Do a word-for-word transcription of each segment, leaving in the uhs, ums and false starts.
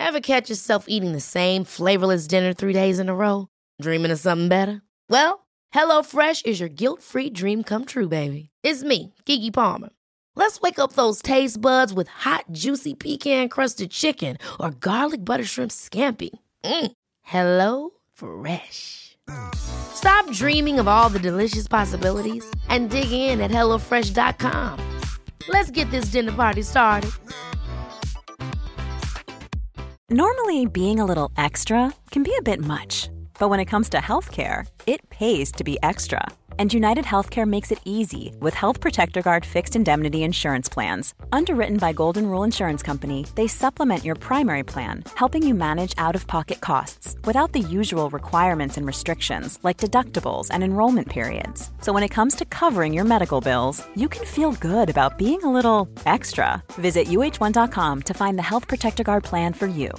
Ever catch yourself eating the same flavorless dinner three days in a row? Dreaming of something better? Well, HelloFresh is your guilt-free dream come true, baby. It's me, Keke Palmer. Let's wake up those taste buds with hot, juicy pecan-crusted chicken or garlic butter shrimp scampi. Mm. Hello Fresh. Stop dreaming of all the delicious possibilities and dig in at hello fresh dot com. Let's get this dinner party started. Normally, being a little extra can be a bit much. But when it comes to healthcare, it pays to be extra. And United Healthcare makes it easy with Health Protector Guard fixed indemnity insurance plans. Underwritten by Golden Rule Insurance Company, they supplement your primary plan, helping you manage out-of-pocket costs without the usual requirements and restrictions like deductibles and enrollment periods. So when it comes to covering your medical bills, you can feel good about being a little extra. Visit U H one dot com to find the Health Protector Guard plan for you.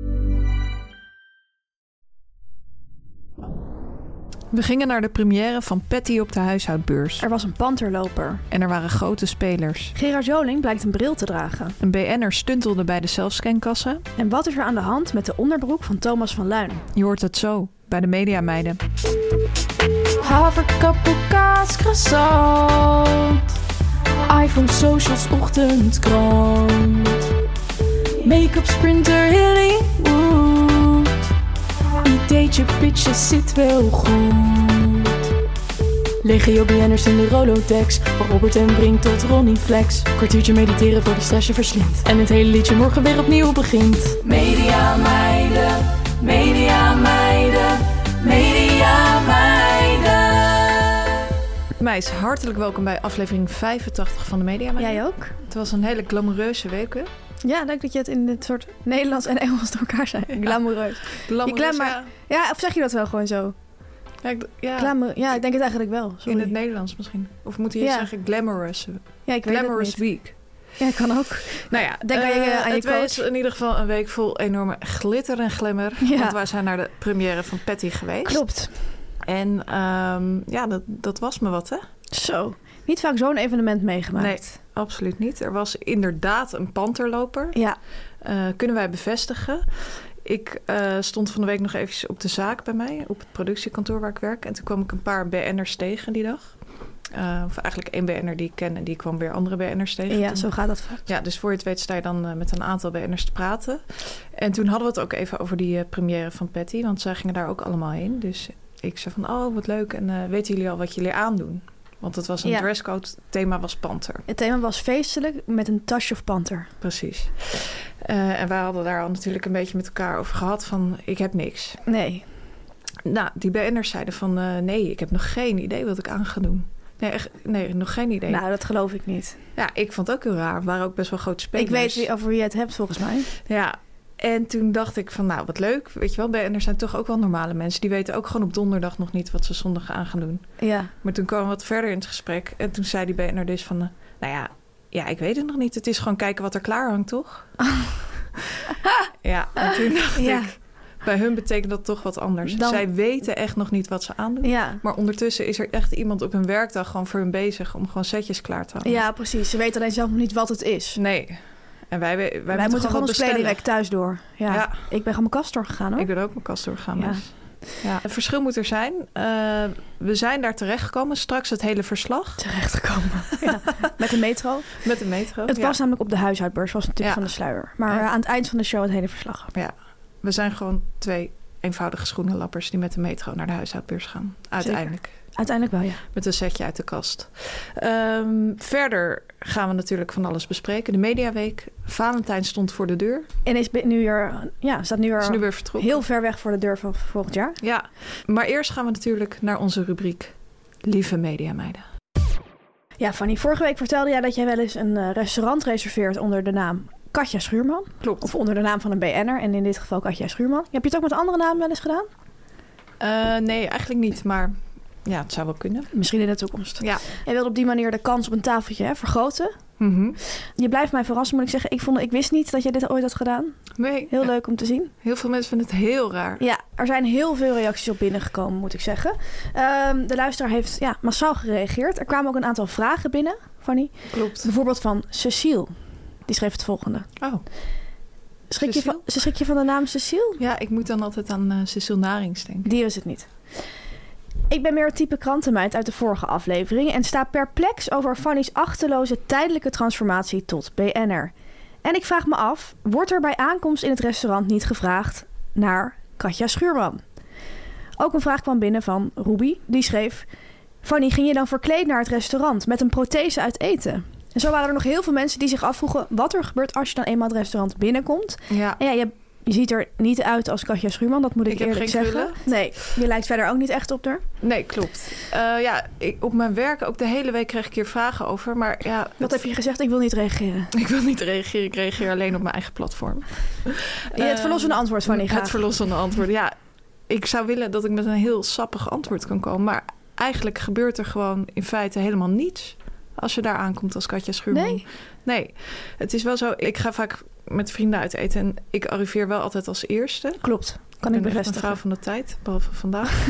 We gingen naar de première van Patty op de huishoudbeurs. Er was een panterloper. En er waren grote spelers. Gerard Joling blijkt een bril te dragen. Een B N'er stuntelde bij de zelfscankassen. En wat is er aan de hand met de onderbroek van Thomas van Luijn? Je hoort het zo bij de Mediameiden. Haverkappel, kaas, croissant. iPhone, socials, ochtendkrant. Make-up, sprinter, Hollywood. Ideetje, pitches, zit wel goed. Legio B N'ers in de Rolodex. Van Robert en Brink tot Ronnie Flex. Kwartiertje mediteren voor de stress je verslindt. En het hele liedje morgen weer opnieuw begint. Media meiden, media meiden, media meiden. Meis, hartelijk welkom bij aflevering vijfentachtig van de Mediameiden. Jij ook? Het was een hele glamoureuze week, hè? Ja, leuk dat je het in dit soort Nederlands en Engels door elkaar zei. Ja. Glamoureus. Glamoureus, glamour... ja. ja. Of zeg je dat wel gewoon zo? Ja, ik, ja. Glamour... ja, ik denk het eigenlijk wel. Sorry. In het Nederlands misschien. Of moet je ja. zeggen glamorous? Ja, ik weet glamorous het niet. week. Ja, kan ook. Nou ja, denk aan je, uh, aan je het coach. was in ieder geval een week vol enorme glitter en glimmer. Ja. Want wij zijn naar de première van Patty geweest. Klopt. En um, ja, dat, dat was me wat, hè? Zo. Niet vaak zo'n evenement meegemaakt. Nee, absoluut niet. Er was inderdaad een panterloper. Ja. Uh, kunnen wij bevestigen. Ik uh, stond van de week nog eventjes op de zaak bij mij, op het productiekantoor waar ik werk. En toen kwam ik een paar B N'ers tegen die dag. Uh, of eigenlijk één B N'er die ik ken en die kwam weer andere B N'ers tegen. Ja, toen, zo gaat dat vaak. Ja, dus voor je het weet sta je dan uh, met een aantal B N'ers te praten. En toen hadden we het ook even over die uh, première van Patty, want zij gingen daar ook allemaal heen. Dus ik zei van, oh, wat leuk. En uh, weten jullie al wat jullie aandoen? Want het was een ja. dresscode. Het thema was panter. Het thema was feestelijk met een tasje of panter. Precies. Uh, en wij hadden daar al natuurlijk een beetje met elkaar over gehad van, ik heb niks. Nee. Nou, die B N'ers zeiden van, uh, nee, ik heb nog geen idee wat ik aan ga doen. Nee, echt, nee, nog geen idee. Nou, dat geloof ik niet. Ja, ik vond het ook heel raar. We waren ook best wel grote spelers. Ik weet wie, over wie je het hebt, volgens mij. Ja, en toen dacht ik van, nou, wat leuk. Weet je wel, B N'ers zijn toch ook wel normale mensen. Die weten ook gewoon op donderdag nog niet wat ze zondag aan gaan doen. Ja. Maar toen kwamen we wat verder in het gesprek. En toen zei die B N'er dus van, uh, nou ja, ja, ik weet het nog niet. Het is gewoon kijken wat er klaar hangt, toch? Oh. Ja, en toen dacht ja. ik, bij hun betekent dat toch wat anders. Dan... Zij weten echt nog niet wat ze aandoen. Ja. Maar ondertussen is er echt iemand op hun werkdag gewoon voor hun bezig om gewoon setjes klaar te houden. Ja, precies. Ze weten alleen zelf nog niet wat het is. Nee. En wij, wij, wij, wij moeten, moeten gewoon ons bestellen. kleding thuis door. Ja. ja. Ik ben gewoon mijn kast doorgegaan, hoor. Ik ben ook mijn kast doorgegaan. Ja. Dus. Ja, het verschil moet er zijn. Uh, we zijn daar terechtgekomen. Straks het hele verslag. Terechtgekomen. Ja. Met de metro. Met de metro. Het ja. was namelijk op de huishoudbeurs. Was natuurlijk ja. van de sluier. Maar ja. aan het eind van de show het hele verslag. Ja. We zijn gewoon twee eenvoudige schoenenlappers die met de metro naar de huishoudbeurs gaan. Uiteindelijk. Zeker. Uiteindelijk wel, ja. Met een setje uit de kast. Um, verder gaan we natuurlijk van alles bespreken. De Mediaweek. Valentijn stond voor de deur. En is nu weer, ja, staat nu weer, is nu weer vertrokken. Heel ver weg voor de deur van volgend jaar. Ja, maar eerst gaan we natuurlijk naar onze rubriek Lieve Mediameiden. Ja, Fanny, vorige week vertelde jij dat jij wel eens een restaurant reserveert onder de naam Katja Schuurman. Klopt. Of onder de naam van een B N'er. En in dit geval Katja Schuurman. Heb je het ook met een andere naam wel eens gedaan? Uh, nee, eigenlijk niet, maar... Ja, het zou wel kunnen. Misschien in de toekomst. Ja. Jij wilde op die manier de kans op een tafeltje hè, vergroten. Mm-hmm. Je blijft mij verrassen, moet ik zeggen. Ik, vond, ik wist niet dat je dit ooit had gedaan. Nee. Heel leuk om te zien. Heel veel mensen vinden het heel raar. Ja, er zijn heel veel reacties op binnengekomen, moet ik zeggen. Um, de luisteraar heeft ja, massaal gereageerd. Er kwamen ook een aantal vragen binnen, Fanny. Klopt. Bijvoorbeeld van Cecile. Die schreef het volgende. Oh. Schrik je, van, schrik je van de naam Cecile? Ja, ik moet dan altijd aan uh, Cecile Narings denken. Die is het niet. Ik ben meer het type krantenmeid uit de vorige aflevering en sta perplex over Fanny's achterloze tijdelijke transformatie tot B N R. En ik vraag me af, wordt er bij aankomst in het restaurant niet gevraagd naar Katja Schuurman? Ook een vraag kwam binnen van Ruby, die schreef: Fanny, ging je dan verkleed naar het restaurant met een prothese uit eten? En zo waren er nog heel veel mensen die zich afvroegen wat er gebeurt als je dan eenmaal het restaurant binnenkomt. Ja. En ja, je, je ziet er niet uit als Katja Schuurman, dat moet ik, ik eerlijk heb geen zeggen. krullen. Nee, je lijkt verder ook niet echt op haar. Nee, klopt. Uh, ja, ik, op mijn werk ook de hele week kreeg ik hier vragen over. Maar ja, Wat het, heb je gezegd? Ik wil niet reageren. Ik wil niet reageren. Ik reageer alleen op mijn eigen platform. Ja, het verlossende uh, antwoord, Fanny, graag. Het verlossende antwoord, ja. Ik zou willen dat ik met een heel sappig antwoord kan komen. Maar eigenlijk gebeurt er gewoon in feite helemaal niets als je daar aankomt als Katja Schuurman. Nee? Nee. Het is wel zo, ik ga vaak met vrienden uit eten en ik arriveer wel altijd als eerste. Klopt. Kan ik, ik bevestigen. een vrouw van de tijd, behalve vandaag.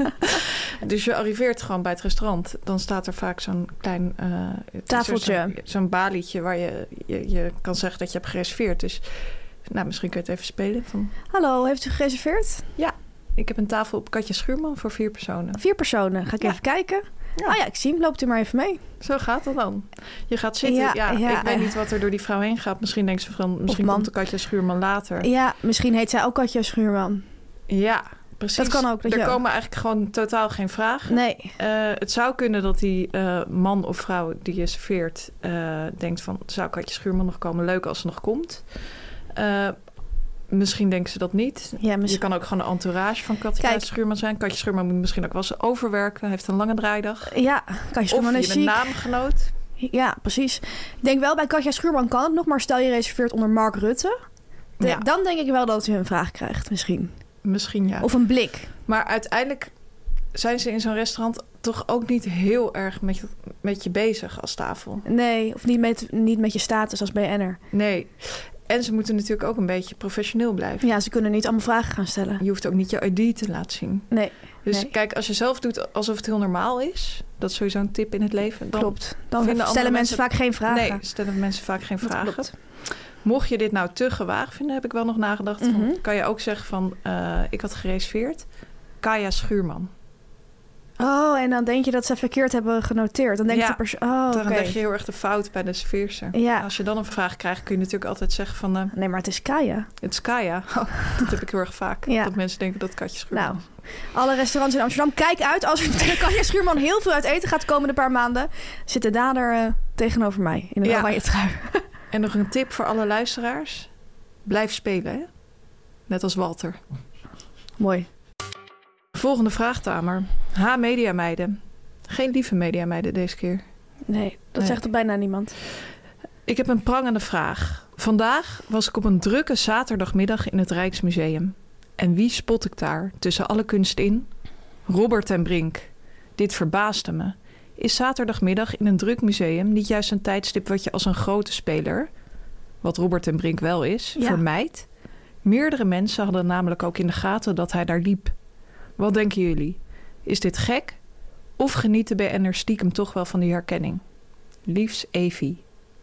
Dus je arriveert gewoon bij het restaurant. Dan staat er vaak zo'n klein uh, tafeltje. Zo'n, zo'n balietje waar je, je, je kan zeggen dat je hebt gereserveerd. Dus nou, misschien kun je het even spelen. Van... Hallo, heeft u gereserveerd? Ja, ik heb een tafel op Katja Schuurman voor vier personen. Vier personen. Ga ik ja. even kijken. Ja. Oh ja, ik zie hem. Loopt u maar even mee. Zo gaat het dan. Je gaat zitten. Ja, ja, ja ik weet niet wat er door die vrouw heen gaat. Misschien denkt ze van, misschien komt de Katja Schuurman later. Ja, misschien heet zij ook Katja Schuurman. Ja, precies. Dat kan ook. Dat er je... komen eigenlijk gewoon totaal geen vragen. Nee. Uh, het zou kunnen dat die uh, man of vrouw die je serveert uh, denkt van, zou Katja Schuurman nog komen? Leuk als ze nog komt. Uh, Misschien denken ze dat niet. Ja, misschien... Je kan ook gewoon de entourage van Katja Kijk. Schuurman zijn. Katja Schuurman moet misschien ook wel eens overwerken. Heeft een lange draaidag. Ja, Katja Schuurman of is je ziek. Of je naamgenoot. Ja, precies. Ik denk wel, bij Katja Schuurman kan het nog. Maar stel je reserveert onder Mark Rutte. De, ja. Dan denk ik wel dat u een vraag krijgt, misschien. Misschien, ja. Of een blik. Maar uiteindelijk zijn ze in zo'n restaurant toch ook niet heel erg met je, met je bezig als tafel. Nee, of niet met, niet met je status als B N R. Nee. En ze moeten natuurlijk ook een beetje professioneel blijven. Ja, ze kunnen niet allemaal vragen gaan stellen. Je hoeft ook niet je I D te laten zien. Nee. Dus nee. kijk, als je zelf doet alsof het heel normaal is... dat is sowieso een tip in het leven. Dan klopt. Dan stellen mensen, mensen vaak geen vragen. Nee, stellen mensen vaak geen dat vragen. Klopt. Mocht je dit nou te gewaagd vinden, heb ik wel nog nagedacht. Mm-hmm. Van, kan je ook zeggen van, uh, ik had gereserveerd. Katja Schuurman. Oh, en dan denk je dat ze verkeerd hebben genoteerd. Dan denk ja, de persoon... Oh, dan okay. leg je heel erg de fout bij de serveerster. Ja. Als je dan een vraag krijgt, kun je natuurlijk altijd zeggen van... Uh, nee, maar het is Katja. Het is Katja. Oh, dat heb ik heel erg vaak. Ja. Dat mensen denken dat Katja Schuurman nou, alle restaurants in Amsterdam, kijk uit. Als Katja Schuurman heel veel uit eten gaat de komende paar maanden... zit de dader uh, tegenover mij in een ja. oranje trui. En nog een tip voor alle luisteraars. Blijf spelen, hè? Net als Walter. Mooi. Volgende vraag, Tamer. Ha, mediameiden. Geen lieve mediameiden deze keer. Nee, dat nee. zegt er bijna niemand. Ik heb een prangende vraag. Vandaag was ik op een drukke zaterdagmiddag in het Rijksmuseum. En wie spot ik daar tussen alle kunst in? Robert ten Brink. Dit verbaasde me. Is zaterdagmiddag in een druk museum niet juist een tijdstip wat je als een grote speler, wat Robert ten Brink wel is, ja. vermijdt? Meerdere mensen hadden namelijk ook in de gaten dat hij daar liep. Wat denken jullie? Is dit gek? Of geniet de B N R stiekem toch wel van die herkenning? Liefs Evie.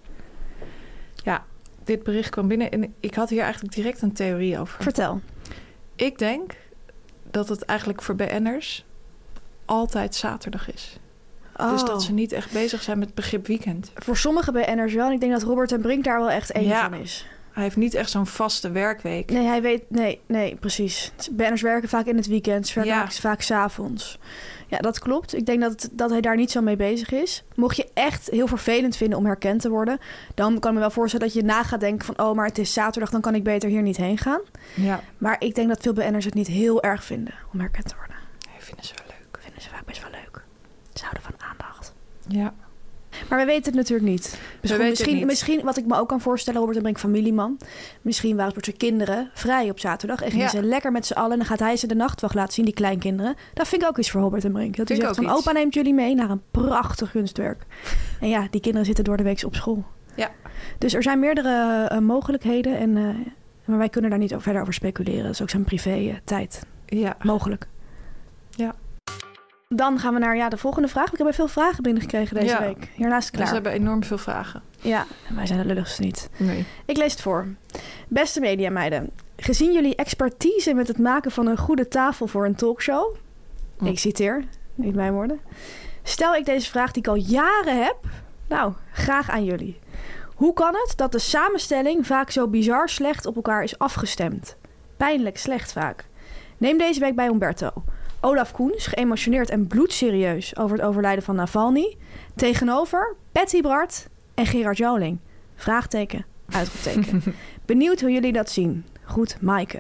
Ja, dit bericht kwam binnen en ik had hier eigenlijk direct een theorie over. Vertel. Ik denk dat het eigenlijk voor B N'ers altijd zaterdag is. Oh. Dus dat ze niet echt bezig zijn met het begrip weekend. Voor sommige B N'ers wel. En ik denk dat Robert ten Brink daar wel echt één ja. van is. Hij heeft niet echt zo'n vaste werkweek. Nee, hij weet... Nee, nee, precies. B N'ers werken vaak in het weekend. Verder ja. vaak 's avonds. Ja, dat klopt. Ik denk dat, dat hij daar niet zo mee bezig is. Mocht je echt heel vervelend vinden om herkend te worden, dan kan ik me wel voorstellen dat je na gaat denken van, oh, maar het is zaterdag, dan kan ik beter hier niet heen gaan. Ja. Maar ik denk dat veel B N'ers het niet heel erg vinden om herkend te worden. Nee, vinden ze wel leuk. Vinden ze vaak best wel leuk. Ze houden van aandacht. Ja. Maar we weten het natuurlijk niet. Misschien, misschien, niet. misschien, wat ik me ook kan voorstellen, Robert ten Brink, familieman. Misschien waren het voor zijn kinderen vrij op zaterdag. En gingen ja. ze lekker met z'n allen. En dan gaat hij ze de nachtwacht laten zien, die kleinkinderen. Dat vind ik ook iets voor Robert ten Brink. Dat hij zegt van, iets. Opa neemt jullie mee naar een prachtig kunstwerk. En ja, die kinderen zitten door de week op school. Ja. Dus er zijn meerdere uh, mogelijkheden. En, uh, maar wij kunnen daar niet verder over speculeren. Dat is ook zijn privé uh, tijd. Ja. Mogelijk. Ja. Dan gaan we naar ja, de volgende vraag. Ik heb veel vragen binnengekregen deze Ja. week. Hiernaast klaar. Ze hebben enorm veel vragen. Ja, wij zijn de lulligste niet. Nee. Ik lees het voor. Beste mediameiden, gezien jullie expertise met het maken van een goede tafel voor een talkshow... Hm. Ik citeer, niet mijn woorden. Stel ik deze vraag die ik al jaren heb. Nou, graag aan jullie. Hoe kan het dat de samenstelling vaak zo bizar slecht op elkaar is afgestemd? Pijnlijk slecht vaak. Neem deze week bij Umberto. Olaf Koens, geëmotioneerd en bloedserieus over het overlijden van Navalny. Tegenover Patty Bart en Gerard Joling. Vraagteken, uitroepteken. Benieuwd hoe jullie dat zien. Goed, Maaike.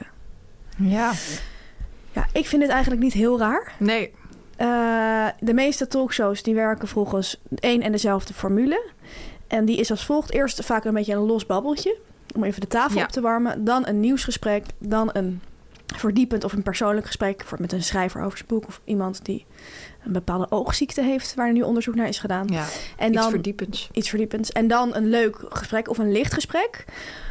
Ja. Ja, ik vind het eigenlijk niet heel raar. Nee. Uh, de meeste talkshows die werken volgens één en dezelfde formule. En die is als volgt. Eerst vaak een beetje een los babbeltje. Om even de tafel Ja. op te warmen. Dan een nieuwsgesprek. Dan een verdiepend of een persoonlijk gesprek. Voor, met een schrijver over zijn boek. Of iemand die een bepaalde oogziekte heeft. Waar er nu onderzoek naar is gedaan. Ja, en iets dan, verdiepends. Iets verdiepends. En dan een leuk gesprek of een licht gesprek.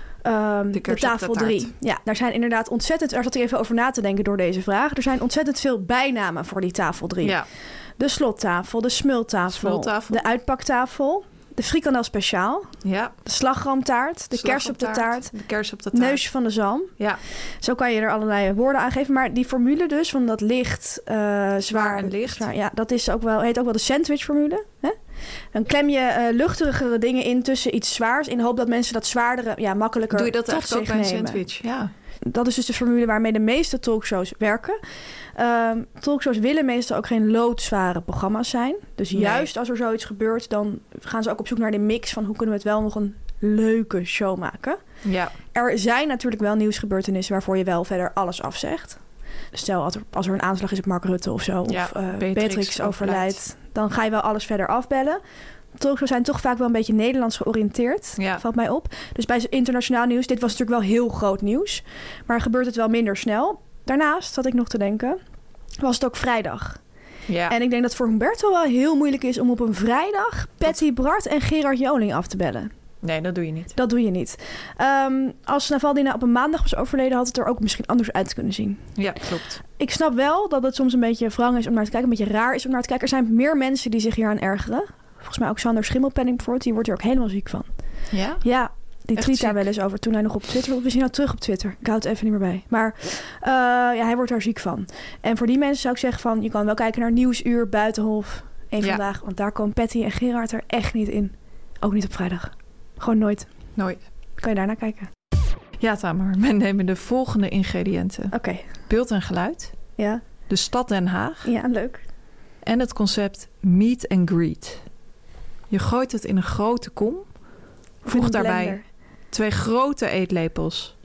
Um, De de, kers op de tafel taart. drie. Ja, daar zijn inderdaad ontzettend... Daar zat ik even over na te denken door deze vraag. Er zijn ontzettend veel bijnamen voor die tafel drie. Ja. De slottafel, de smultafel, Smultafel. de uitpaktafel, de frikandel speciaal, Ja. de slagroomtaart, de kers op de taart, De kers op de taart. neusje van de zalm. Ja. Zo kan je er allerlei woorden aan geven. Maar die formule dus, van dat licht, uh, zwaar en licht. Zwaar, ja, dat is ook wel, heet ook wel de sandwichformule. Hè? Dan klem je uh, luchtigere dingen in tussen iets zwaars... in de hoop dat mensen dat zwaardere ja, makkelijker Doe je dat tot eigenlijk ook zich bij een nemen. sandwich? Ja. Dat is dus de formule waarmee de meeste talkshows werken. Um, talkshows willen meestal ook geen loodzware programma's zijn. Dus Nee. juist als er zoiets gebeurt... dan gaan ze ook op zoek naar de mix van... hoe kunnen we het wel nog een leuke show maken. Ja. Er zijn natuurlijk wel nieuwsgebeurtenissen... waarvoor je wel verder alles afzegt. Stel, als er, als er een aanslag is op Mark Rutte of zo... Ja, of uh, Beatrix Beatrix overlijdt... overlijdt. dan ga je wel alles verder afbellen. Talkshows zijn toch vaak wel een beetje Nederlands georiënteerd. Ja. Valt mij op. Dus bij internationaal nieuws... dit was natuurlijk wel heel groot nieuws. Maar gebeurt het wel minder snel. Daarnaast, zat ik nog te denken... was het ook vrijdag. Ja. En ik denk dat voor Humberto wel heel moeilijk is... om op een vrijdag Patty Bart en Gerard Joling af te bellen. Nee, dat doe je niet. Dat doe je niet. Um, als Navalny op een maandag was overleden... had het er ook misschien anders uit kunnen zien. Ja, klopt. Ik snap wel dat het soms een beetje wrang is om naar te kijken. Een beetje raar is om naar te kijken. Er zijn meer mensen die zich hier aan ergeren. Volgens mij ook Sander Schimmelpenninck bijvoorbeeld. Die wordt er ook helemaal ziek van. Ja? Ja, die Echt tweet daar ziek? wel eens over toen hij nog op Twitter... Of is hij nou terug op Twitter? Ik hou het even niet meer bij. Maar uh, ja, hij wordt daar ziek van. En voor die mensen zou ik zeggen van... je kan wel kijken naar Nieuwsuur, Buitenhof, één Ja. Vandaag. Want daar komen Patty en Gerard er echt niet in. Ook niet op vrijdag. Gewoon nooit. Nooit. Kan je daarna kijken? Ja, Tamer. We nemen de volgende ingrediënten. Oké. Okay. Beeld en geluid. Ja. De stad Den Haag. Ja, leuk. En het concept meet and greet. Je gooit het in een grote kom. Voeg daarbij blender. twee grote eetlepels.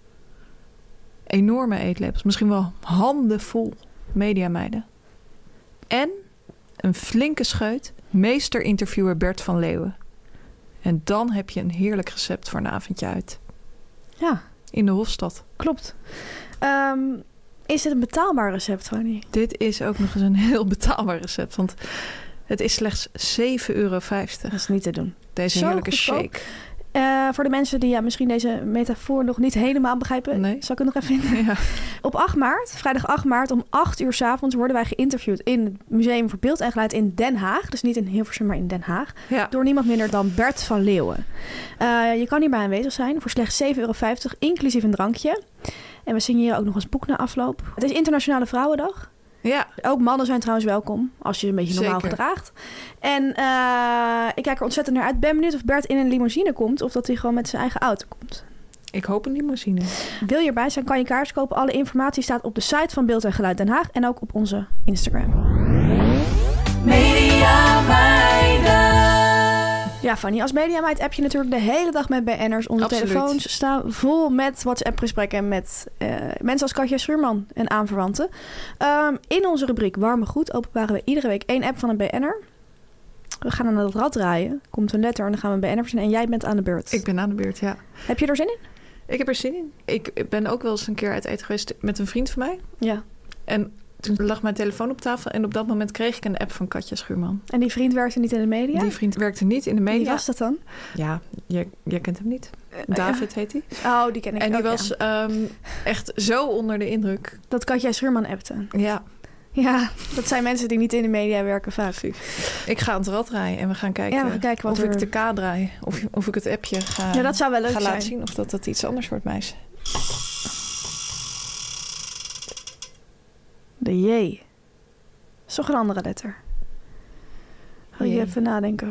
Enorme eetlepels. Misschien wel handenvol mediameiden. En een flinke scheut meester-interviewer Bert van Leeuwen. En dan heb je een heerlijk recept voor een avondje uit. Ja. In de Hofstad. Klopt. Um, is dit een betaalbaar recept, Fanny? Dit is ook nog eens een heel betaalbaar recept. Want het is slechts zeven euro vijftig. Dat is niet te doen. Deze Zo heerlijke goedkoop. shake. Uh, voor de mensen die ja, misschien deze metafoor nog niet helemaal begrijpen... Nee. Zal ik het nog even vinden? Ja. Op acht maart, vrijdag acht maart, om acht uur 's avonds... worden wij geïnterviewd in het Museum voor Beeld en Geluid in Den Haag. Dus niet in Hilversum, maar in Den Haag. Ja. Door niemand minder dan Bert van Leeuwen. Uh, je kan hierbij aanwezig zijn voor slechts zeven euro vijftig, inclusief een drankje. En we signeren ook nog eens boek na afloop. Het is Internationale Vrouwendag. Ja. Ook mannen zijn trouwens welkom, als je een beetje normaal Zeker. gedraagt. En uh, ik kijk er ontzettend naar uit. Ben benieuwd of Bert in een limousine komt... of dat hij gewoon met zijn eigen auto komt. Ik hoop een limousine. Wil je erbij zijn, kan je kaartjes kopen. Alle informatie staat op de site van Beeld en Geluid Den Haag... en ook op onze Instagram. Media meiden. Ja, Fanny, als mediameid app je natuurlijk de hele dag met B N'ers. Onze Absoluut. telefoons staan vol met WhatsApp-gesprekken... met uh, mensen als Katja Schuurman en aanverwanten. Um, in onze rubriek Warme Goed openbaren we iedere week één app van een B N'er. We gaan dan dat rad draaien. Komt een letter en dan gaan we een B N'er verzinnen. En jij bent aan de beurt. Ik ben aan de beurt, ja. Heb je er zin in? Ik heb er zin in. Ik ben ook wel eens een keer uit eten geweest met een vriend van mij. Ja. En toen lag mijn telefoon op tafel en op dat moment kreeg ik een app van Katja Schuurman. En die vriend werkte niet in de media? Die vriend werkte niet in de media. Wie was dat dan? Ja, jij, jij kent hem niet. David heet hij. Oh, die ken ik En die ook, was ja. um, echt zo onder de indruk. Dat Katja Schuurman appte. Ja. Ja, dat zijn mensen die niet in de media werken vaak. Ik ga aan het rad draaien en we gaan kijken, ja, we gaan kijken wat of er... ik de K draai. Of, of ik het appje ga, ja, dat zou wel leuk ga zijn. laten zien. Of dat dat iets anders wordt, meisje. De J. Dat is toch een andere letter. Ga je even nadenken.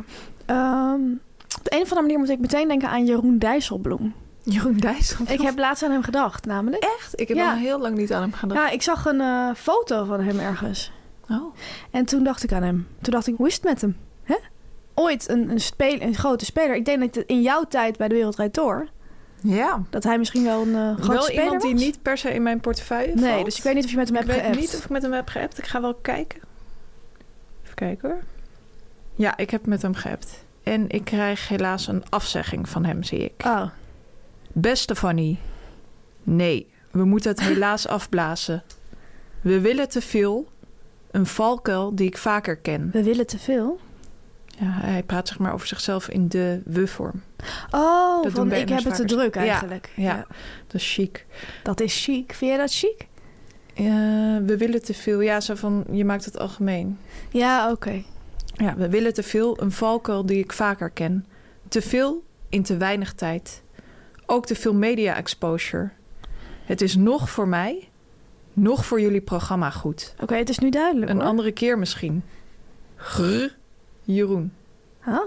Um, op de een of andere manier moet ik meteen denken aan Jeroen Dijsselbloem. Jeroen Dijsselbloem? Ik heb laatst aan hem gedacht, namelijk. Echt? Ik heb ja. al heel lang niet aan hem gedacht. Ja, ik zag een uh, foto van hem ergens. Oh. En toen dacht ik aan hem. Toen dacht ik, hoe is het met hem? Hè? Ooit een, een, speel, een grote speler. Ik denk dat in jouw tijd bij de Wereldrijd Door... Ja. Dat hij misschien wel een uh, grote wel speler iemand was. die niet per se in mijn portefeuille valt. Nee, dus ik weet niet of je met hem ik hebt geappt. Ik weet niet of ik met hem heb geappt. Ik ga wel kijken. Even kijken hoor. Ja, ik heb met hem geappt. En ik krijg helaas een afzegging van hem, zie ik. Oh. Beste Fanny. Nee, we moeten het helaas afblazen. We willen te veel. Een valkuil die ik vaker ken. We willen te veel? Ja, hij praat zeg maar over zichzelf in de we-vorm. Oh, dat van ik heb het te druk eigenlijk. Ja, ja, ja, dat is chic. Dat is chic. Vind jij dat chic? Uh, we willen te veel. Ja, zo van, je maakt het algemeen. Ja, oké. Okay. Ja, we willen te veel. Een valkuil die ik vaker ken. Te veel in te weinig tijd. Ook te veel media exposure. Het is nog voor mij, nog voor jullie programma goed. Oké, okay, het is nu duidelijk. Een hoor. andere keer misschien. Grr, Jeroen. Huh?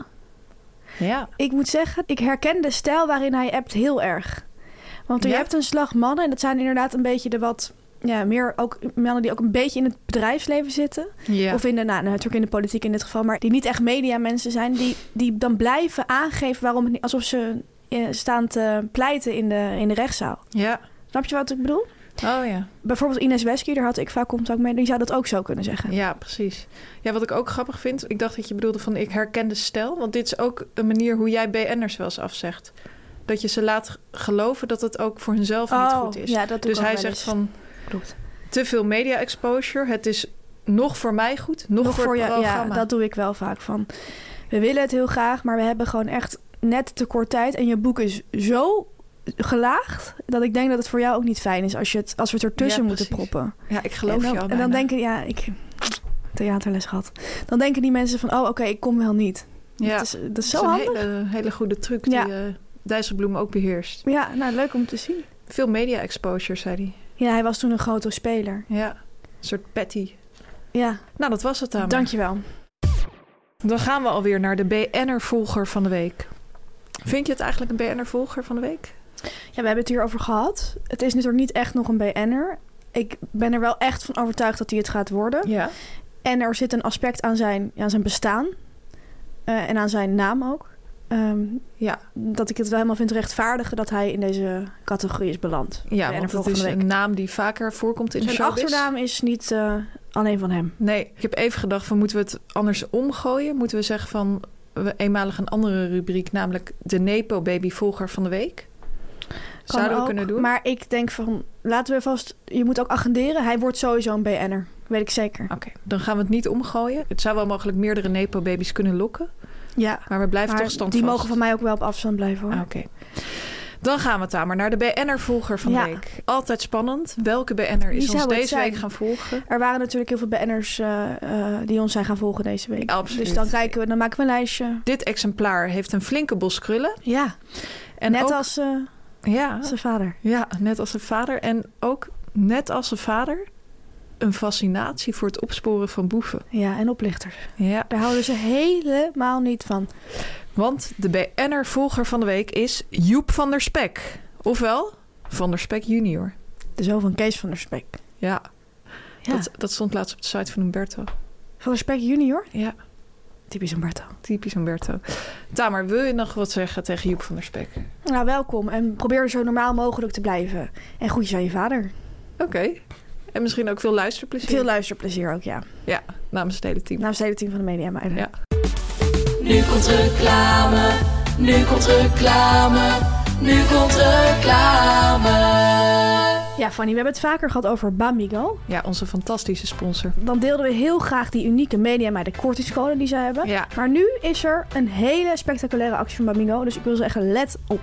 Ja. Ik moet zeggen, ik herken de stijl waarin hij appt heel erg. Want je ja? hebt een slag mannen en dat zijn inderdaad een beetje de wat... Ja, meer ook mannen die ook een beetje in het bedrijfsleven zitten. Ja. Of in de, nou, natuurlijk in de politiek in dit geval. Maar die niet echt mediamensen zijn. Die, die dan blijven aangeven waarom het niet... Alsof ze uh, staan te pleiten in de, in de rechtszaal. Ja. Snap je wat ik bedoel? Oh ja. Bijvoorbeeld Ines Wesky, daar had ik vaak contact mee. Die zou dat ook zo kunnen zeggen. Ja, precies. Ja, wat ik ook grappig vind... Ik dacht dat je bedoelde van ik herken de stijl. Want dit is ook een manier hoe jij B N'ers wel eens afzegt. Dat je ze laat geloven dat het ook voor hunzelf oh, niet goed is. Ja, dat doe dus ik hij wel zegt eens. van... Klopt. Te veel media exposure. Het is nog voor mij goed, nog, nog voor, voor het je, programma. Ja, dat doe ik wel vaak van. We willen het heel graag, maar we hebben gewoon echt net te kort tijd. En je boek is zo gelaagd dat ik denk dat het voor jou ook niet fijn is als, je het, als we het ertussen ja, moeten proppen. Ja, ik geloof en dan, je al En bijna. dan denken, ja, ik theaterles gehad. Dan denken die mensen van, oh, oké, okay, ik kom wel niet. Ja, dat is, dat is zo dat is een handig. hele, hele goede truc ja. die uh, Dijsselbloem ook beheerst. Ja, nou, leuk om te zien. Veel media exposure, zei hij. Ja, hij was toen een grote speler. Ja, een soort Patty. Ja. Nou, dat was het dan. Dankjewel. Dan gaan we alweer naar de B N'er-volger van de week. Vind je het eigenlijk een B N'er-volger van de week? Ja, we hebben het hierover gehad. Het is natuurlijk niet echt nog een B N'er. Ik ben er wel echt van overtuigd dat hij het gaat worden. Ja. En er zit een aspect aan zijn, aan zijn bestaan. Uh, en aan zijn naam ook. Um, ja. Dat ik het wel helemaal vind rechtvaardigen dat hij in deze categorie is beland. Ja, want het is een naam die vaker voorkomt in zijn de showbiz. Zijn achternaam is niet uh, alleen van hem. Nee, ik heb even gedacht van moeten we het anders omgooien? Moeten we zeggen van we eenmalig een andere rubriek, namelijk de Nepo-baby-volger van de week? Kan Zouden we ook, kunnen doen? Maar ik denk van, laten we vast... Je moet ook agenderen, hij wordt sowieso een B N'er. Weet ik zeker. Oké, okay, dan gaan we het niet omgooien. Het zou wel mogelijk meerdere Nepo-baby's kunnen lokken. Ja. Maar we blijven maar toch standvast. Die mogen van mij ook wel op afstand blijven, hoor. Ah, Oké. Okay. Dan gaan we het aan, maar naar de B N'er-volger van ja. de week. Altijd spannend. Welke B N'er is ons deze week gaan volgen? Er waren natuurlijk heel veel B N'ers uh, uh, die ons zijn gaan volgen deze week. Ja, absoluut. Dus dan kijken we, dan maken we een lijstje. Dit exemplaar heeft een flinke bos krullen. Ja. En net ook, als uh, ja, zijn vader. Ja, net als zijn vader. En ook net als zijn vader een fascinatie voor het opsporen van boeven. Ja, en oplichters. Ja. Daar houden ze helemaal niet van. Want de B N'er-volger van de week is Joep van der Spek. Ofwel Van der Spek junior. De zoon van Kees van der Spek. Ja, ja. Dat, dat stond laatst op de site van Humberto. Van der Spek junior? Ja. Typisch Humberto. Typisch Humberto. Tamer, wil je nog wat zeggen tegen Joep van der Spek? Nou, welkom. En probeer zo normaal mogelijk te blijven. En groetjes aan je vader. Oké. Okay. En misschien ook veel luisterplezier. Veel luisterplezier ook, ja. Ja, namens het hele team. Namens het hele team van de Media Meiden. Ja. Nu komt reclame, nu komt reclame, nu komt reclame. Ja, Fanny, we hebben het vaker gehad over Bamigo. Ja, onze fantastische sponsor. Dan deelden we heel graag die unieke Media Meiden kortingscode die ze hebben. Ja. Maar nu is er een hele spectaculaire actie van Bamigo. Dus ik wil zeggen, let op.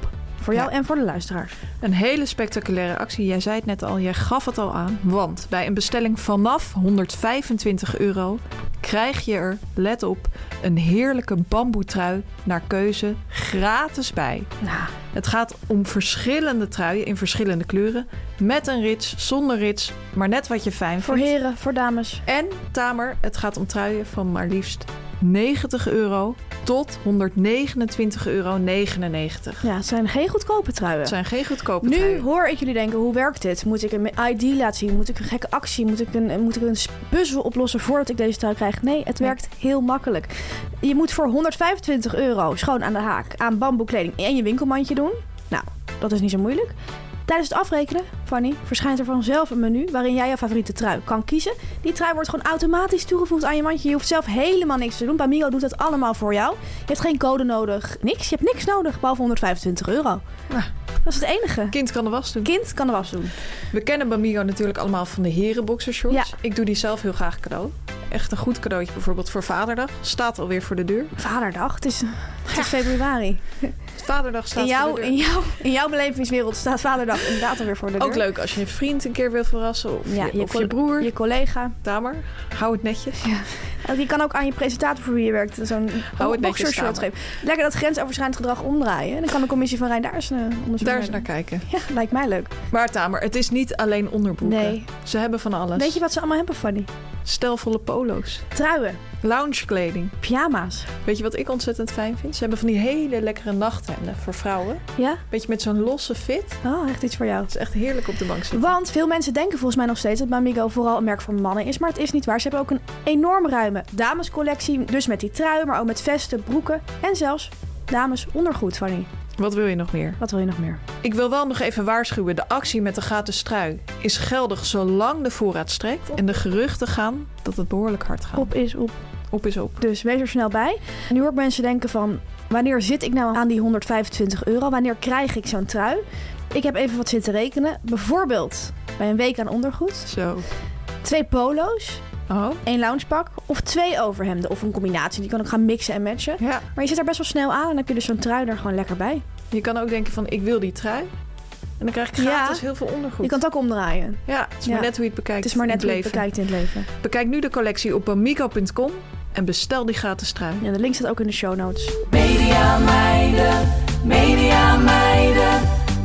Voor jou Ja. en voor de luisteraars. Een hele spectaculaire actie. Jij zei het net al, jij gaf het al aan. Want bij een bestelling vanaf honderdvijfentwintig euro krijg je er, let op, een heerlijke bamboetrui naar keuze gratis bij. Nou, Het gaat om verschillende truien in verschillende kleuren. Met een rits, zonder rits, maar net wat je fijn voor vindt. heren, voor dames. En Tamer, het gaat om truien van maar liefst negentig euro tot honderdnegenentwintig euro negenennegentig. Ja, het zijn geen goedkope truien. Het zijn geen goedkope Nu truien. hoor ik jullie denken, hoe werkt dit? Moet ik een I D laten zien? Moet ik een gekke actie? Moet ik een, moet ik een puzzel oplossen voordat ik deze trui krijg? Nee, het Nee. werkt heel makkelijk. Je moet voor honderdvijfentwintig euro schoon aan de haak aan bamboekleding en je winkelmandje doen. Nou, dat is niet zo moeilijk. Tijdens het afrekenen, Fanny, verschijnt er vanzelf een menu waarin jij jouw favoriete trui kan kiezen. Die trui wordt gewoon automatisch toegevoegd aan je mandje. Je hoeft zelf helemaal niks te doen. Bamigo doet dat allemaal voor jou. Je hebt geen code nodig. Niks. Je hebt niks nodig, behalve honderdvijfentwintig euro. Ja. Dat is het enige. Kind kan de was doen. Kind kan de was doen. We kennen Bamigo natuurlijk allemaal van de herenboxershorts. Ja. Ik doe die zelf heel graag cadeau. Echt een goed cadeautje bijvoorbeeld voor Vaderdag. Staat alweer voor de deur. Vaderdag, het is, het is februari. Vaderdag staat In, jou, voor de deur. in, jou, in jouw belevingswereld staat Vaderdag inderdaad alweer voor de deur. Ook leuk als je een vriend een keer wilt verrassen. Of, Ja, je, je of col- je broer. Je collega. Tamer, hou het netjes. Je kan ook aan je presentator voor wie je werkt zo'n Hou het netjes boxershort samen. geven. Lekker dat grensoverschrijdend gedrag omdraaien. Dan kan de commissie van Rijn daar eens uh, onderzoek Daar eens doen. naar kijken. Ja, lijkt mij leuk. Maar Tamer, het is niet alleen onderbroeken. Nee. Ze hebben van alles. Weet je wat ze allemaal hebben, Fanny? Stelvolle polo's. Truien, Loungekleding. pyjama's. Weet je wat ik ontzettend fijn vind? Ze hebben van die hele lekkere nachthemden voor vrouwen. Ja? Beetje met zo'n losse fit. Oh, echt iets voor jou. Het is echt heerlijk op de bank zitten. Want veel mensen denken volgens mij nog steeds dat Bamigo vooral een merk voor mannen is. Maar het is niet waar. Ze hebben ook een enorm ruime damescollectie. Dus met die truien, maar ook met vesten, broeken en zelfs dames ondergoed, Fanny. Wat wil je nog meer? Wat wil je nog meer? Ik wil wel nog even waarschuwen. De actie met de gratis trui is geldig zolang de voorraad strekt. En de geruchten gaan dat het behoorlijk hard gaat. Op is op. Op is op. Dus wees er snel bij. En nu hoor ik mensen denken van, wanneer zit ik nou aan die honderdvijfentwintig euro? Wanneer krijg ik zo'n trui? Ik heb even wat zitten rekenen. Bijvoorbeeld bij een week aan ondergoed. Zo. Twee polo's, Oh. één loungepak of twee overhemden. Of een combinatie. Die kan ik gaan mixen en matchen. Ja. Maar je zit er best wel snel aan en dan heb je dus zo'n trui er gewoon lekker bij. Je kan ook denken van ik wil die trui. En dan krijg ik gratis Ja. heel veel ondergoed. Je kan het ook omdraaien. Ja, het is maar Ja. net hoe je het bekijkt. Het is maar net in hoe je het leven. bekijkt in het leven. Bekijk nu de collectie op bamigo punt com en bestel die gratis trui. Ja, de link staat ook in de show notes. Media meiden, media meiden,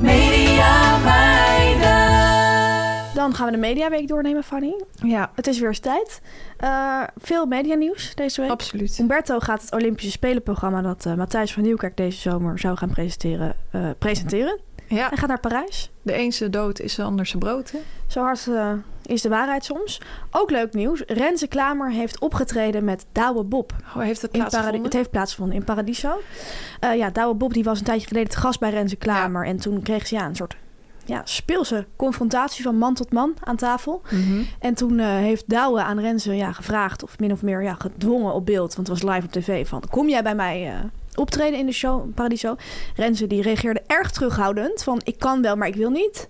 media meiden. Dan gaan we de Mediaweek doornemen, Fanny. Ja, Het is weer eens tijd. Uh, veel medianieuws deze week. absoluut. Umberto gaat het Olympische Spelenprogramma dat uh, Matthijs van Nieuwkerk deze zomer zou gaan presenteren, uh, presenteren. Ja, Hij gaat naar Parijs. de een zijn dood is de ander zijn brood. Hè? Zo hard uh, is de waarheid soms. Ook leuk nieuws. Renze Klamer heeft opgetreden met Douwe Bob. Oh, heeft het In plaatsgevonden? Paradi- het heeft plaatsgevonden in Paradiso. Uh, ja, Douwe Bob die was een tijdje geleden te gast bij Renze Klamer. En toen kreeg ze ja, een soort ja, speelse confrontatie van man tot man aan tafel. Mhm. En toen uh, heeft Douwe aan Renze ja, gevraagd, of min of meer ja, gedwongen op beeld, want het was live op tv, van kom jij bij mij uh, optreden in de show Paradiso? Renze die reageerde erg terughoudend, van ik kan wel, maar ik wil niet.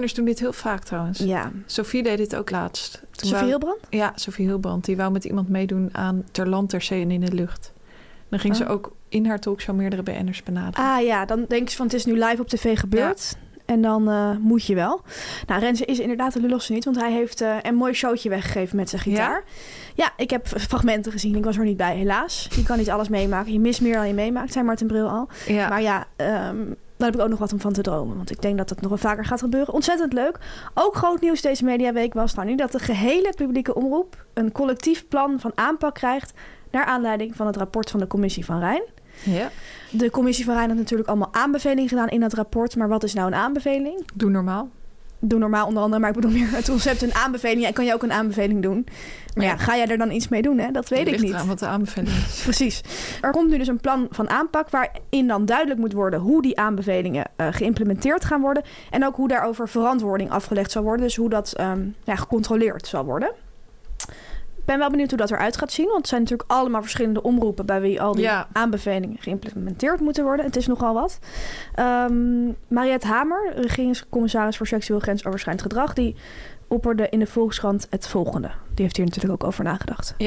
Ja, Sophie deed dit ook laatst. Toen Sophie wou- Hilbrand? Ja, Sophie Hilbrand. Die wou met iemand meedoen aan Ter Land, Ter Zee en in de Lucht. Dan ging Oh. ze ook in haar talkshow meerdere B N'ers benaderen. Ah ja, dan denk je van het is nu live op tv gebeurd. En dan uh, moet je wel. Nou, Renze is inderdaad de lulligste niet, want hij heeft uh, een mooi showtje weggegeven met zijn gitaar. Ja? ja, ik heb fragmenten gezien. Ik was er niet bij, helaas. Je kan niet alles meemaken. Je mist meer dan je meemaakt, zei Martin Bril al. Ja. Maar ja, um, daar heb ik ook nog wat om van te dromen. Want ik denk dat dat nog wel vaker gaat gebeuren. Ontzettend leuk. Ook groot nieuws deze mediaweek was nou nu dat de gehele publieke omroep een collectief plan van aanpak krijgt naar aanleiding van het rapport van de Commissie van Rijn. Ja. De Commissie van Rijn had natuurlijk allemaal aanbevelingen gedaan in dat rapport. Maar wat is nou een aanbeveling? Doe normaal. Doe normaal onder andere, maar ik bedoel meer het concept een aanbeveling. Ja, kan je ook een aanbeveling doen. Maar ja, Ja. ga jij er dan iets mee doen? Hè? Dat weet ik Ligt niet. eraan wat de aanbeveling is. Precies. Er komt nu dus een plan van aanpak waarin dan duidelijk moet worden hoe die aanbevelingen uh, geïmplementeerd gaan worden. En ook hoe daarover verantwoording afgelegd zal worden. Dus hoe dat um, ja, gecontroleerd zal worden. Ik ben wel benieuwd hoe dat eruit gaat zien. Want het zijn natuurlijk allemaal verschillende omroepen bij wie al die Ja. aanbevelingen geïmplementeerd moeten worden. Het is nogal wat. Um, Mariette Hamer, regeringscommissaris voor seksueel grensoverschrijdend gedrag, die opperde in de Volkskrant het volgende. Die heeft hier natuurlijk ook over nagedacht. Ja,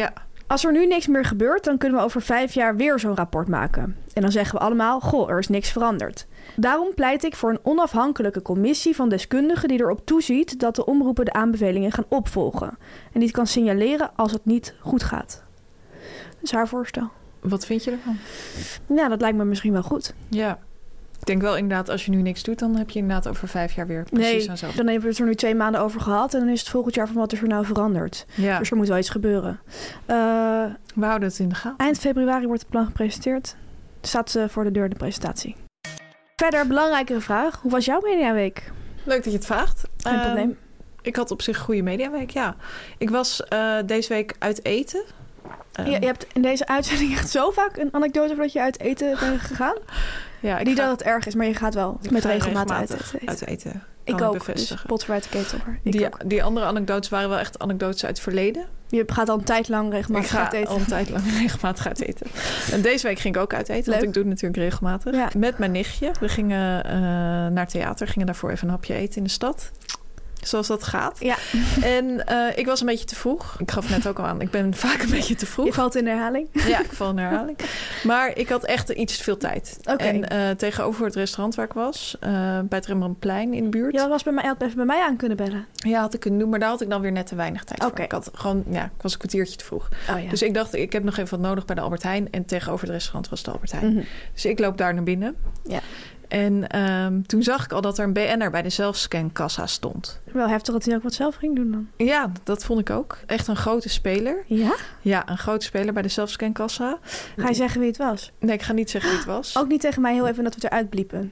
Als er nu niks meer gebeurt, dan kunnen we over vijf jaar weer zo'n rapport maken. En dan zeggen we allemaal, goh, er is niks veranderd. Daarom pleit ik voor een onafhankelijke commissie van deskundigen die erop toeziet dat de omroepen de aanbevelingen gaan opvolgen. En die het kan signaleren als het niet goed gaat. Dat is haar voorstel. Wat vind je ervan? Ja, dat lijkt me misschien wel goed. Ja. Ik denk wel inderdaad, als je nu niks doet, dan heb je inderdaad over vijf jaar weer precies nee, aan zo. Dan hebben we het er nu twee maanden over gehad en dan is het volgend jaar van wat is er nou veranderd. Ja. Dus er moet wel iets gebeuren. Uh, we houden het in de gaten. Eind februari wordt het plan gepresenteerd. Staat uh, voor de deur de presentatie. Verder, belangrijkere vraag. Hoe was jouw mediaweek? Leuk dat je het vraagt. Geen uh, probleem. Ik had op zich een goede mediaweek, ja. Ik was uh, deze week uit eten. Um, je, je hebt in deze uitzending echt zo vaak een anekdote over dat je uit eten bent gegaan. Ja, ik Niet ga, dat het erg is, maar je gaat wel met regelmaat uit eten. Uit eten. Ik ook, dus pot uit de ketel hoor. Ik die, ook. die andere anekdotes waren wel echt anekdotes uit het verleden. Je gaat al een tijd lang regelmatig ik uit eten. Ik ga al een tijd lang regelmatig uit eten. En deze week ging ik ook uit eten, Leuk. want ik doe het natuurlijk regelmatig. Ja. Met mijn nichtje. We gingen uh, naar theater, gingen daarvoor even een hapje eten in de stad. Zoals dat gaat. Ja. En uh, ik was een beetje te vroeg. Ik gaf net ook al aan, ik ben vaak een beetje te vroeg. Je valt in herhaling? Ja, ik val in herhaling. Maar ik had echt iets te veel tijd. Okay. En uh, tegenover het restaurant waar ik was, uh, bij het Rembrandtplein in de buurt. Ja, was bij mij, had even bij mij aan kunnen bellen. Ja, had ik kunnen doen, maar daar had ik dan weer net te weinig tijd okay. voor. Ik had gewoon, ja, ik was een kwartiertje te vroeg. Oh, ja. Dus ik dacht, ik heb nog even wat nodig bij de Albert Heijn. En tegenover het restaurant was de Albert Heijn. Mm-hmm. Dus ik loop daar naar binnen. Ja. En um, toen zag ik al dat er een B N'er bij de zelfscankassa stond. Wel heftig dat hij ook wat zelf ging doen dan. Ja, dat vond ik ook. Echt een grote speler. Ja? Ja, een grote speler bij de zelfscankassa. Ga je zeggen wie het was? Nee, ik ga niet zeggen wie het was. Ook niet tegen mij heel even dat we het eruit bliepen.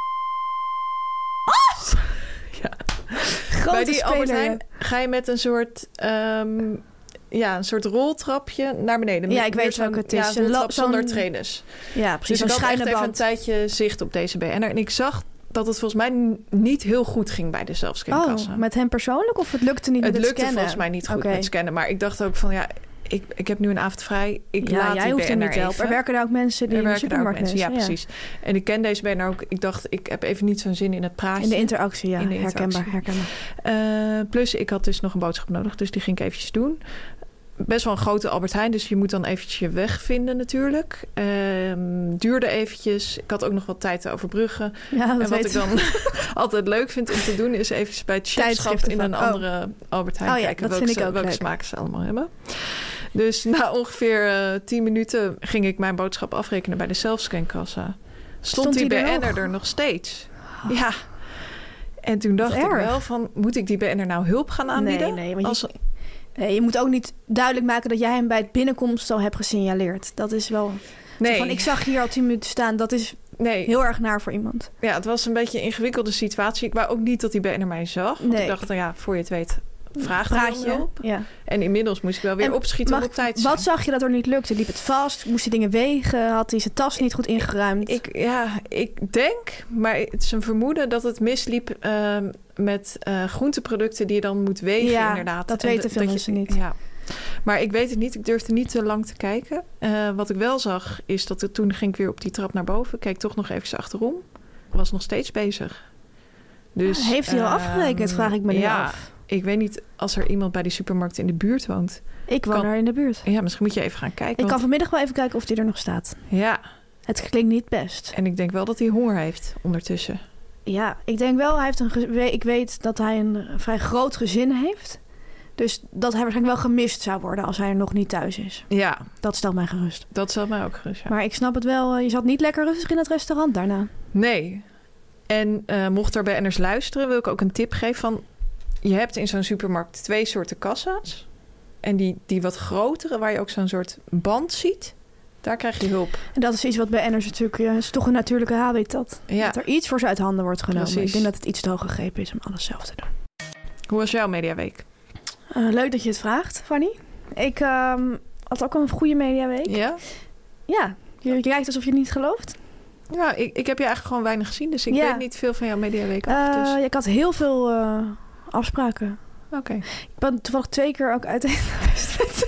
Oh! Ja. Grote bij die speler. Albert Heijn ga je met een soort... Um, ja, een soort roltrapje naar beneden. Ja, ik weet welke het is. Ja, zo'n roltrap zonder trainers. Ja, precies. Dus ik had echt band. even een tijdje zicht op deze B N'er. En ik zag dat het volgens mij n- niet heel goed ging bij de zelfscankassa. Oh, met hem persoonlijk of het lukte niet het met het lukte scannen? volgens mij niet goed okay. met scannen. Maar ik dacht ook van ja, ik, ik heb nu een avond vrij. Ik ja, laat jij die hoeft B hem N'er niet te helpen. even. Er werken daar ook mensen die er in de werken daar ook supermarkt mensen. Ja, ja, precies. En ik ken deze B N'er ook. Ik dacht, ik heb even niet zo'n zin in het praatje. In de interactie, ja. In de herkenbaar, interactie. herkenbaar. Uh, plus, ik had dus nog een boodschap nodig. Dus die ging ik eventjes doen. Best wel een grote Albert Heijn, dus je moet dan eventjes je weg vinden natuurlijk. Um, duurde eventjes. Ik had ook nog wat tijd te overbruggen. Ja, en wat ik dan altijd leuk vind om te doen, is eventjes bij het chefschap in een andere oh. Albert Heijn oh, ja, kijken dat welke, vind ik ook welke leuk. smaken ze allemaal hebben. Dus na ongeveer uh, tien minuten ging ik mijn boodschap afrekenen bij de zelfscankassa. Stond, Stond die B N'er er, er nog steeds? Oh. Ja. En toen dacht ik wel van, moet ik die B N'er nou hulp gaan aanbieden? Nee, nee, want Als... je... Nee, je moet ook niet duidelijk maken dat jij hem bij het binnenkomst al hebt gesignaleerd. Dat is wel... Nee. Van, ik zag hier al tien minuten staan. Dat is nee. heel erg naar voor iemand. Ja, het was een beetje een ingewikkelde situatie. Ik wou ook niet dat die B N'er mij zag. Want nee. ik dacht, nou ja, voor je het weet, vraag Praat je hulp. Ja. En inmiddels moest ik wel weer en opschieten mag, om op tijd te Wat zag je dat er niet lukte? Liep het vast? Moest hij dingen wegen? Had hij zijn tas niet goed ingeruimd? Ik, ja, ik denk, maar het is een vermoeden dat het misliep uh, met uh, groenteproducten die je dan moet wegen, ja, inderdaad. dat en weten veel mensen niet. Ja. Maar ik weet het niet. Ik durfde niet te lang te kijken. Uh, wat ik wel zag, is dat er, toen ging ik weer op die trap naar boven. Keek toch nog even achterom. Was nog steeds bezig. Dus, ja, heeft hij al uh, afgerekend, vraag ik me nu ja, af. Ik weet niet als er iemand bij die supermarkt in de buurt woont. Ik woon kan, daar in de buurt. Ja, misschien moet je even gaan kijken. Ik want, kan vanmiddag wel even kijken of die er nog staat. Ja. Het klinkt niet best. En ik denk wel dat hij honger heeft ondertussen. Ja, ik denk wel. Hij heeft een ge- ik weet dat hij een vrij groot gezin heeft. Dus dat hij waarschijnlijk wel gemist zou worden als hij er nog niet thuis is. Ja. Dat stelt mij gerust. Dat stelt mij ook gerust, ja. Maar ik snap het wel. Je zat niet lekker rustig in het restaurant daarna. Nee. En uh, mocht er B N'ers luisteren, wil ik ook een tip geven van... Je hebt in zo'n supermarkt twee soorten kassa's. En die, die wat grotere, waar je ook zo'n soort band ziet... Daar krijg je hulp. En dat is iets wat bij N'ers natuurlijk... Ja, is toch een natuurlijke habitat. Ja. Dat er iets voor ze uit handen wordt genomen. Precies. Ik denk dat het iets te hoog gegrepen is om alles zelf te doen. Hoe was jouw mediaweek? Uh, leuk dat je het vraagt, Fanny. Ik um, had ook een goede mediaweek. Ja? Ja. Je, je kijkt alsof je het niet gelooft. Ja, ik, ik heb je eigenlijk gewoon weinig gezien. Dus ik ja. weet niet veel van jouw mediaweek af. Uh, dus. Ik had heel veel uh, afspraken. Oké. Okay. Ik ben toevallig twee keer ook uit eten geweest.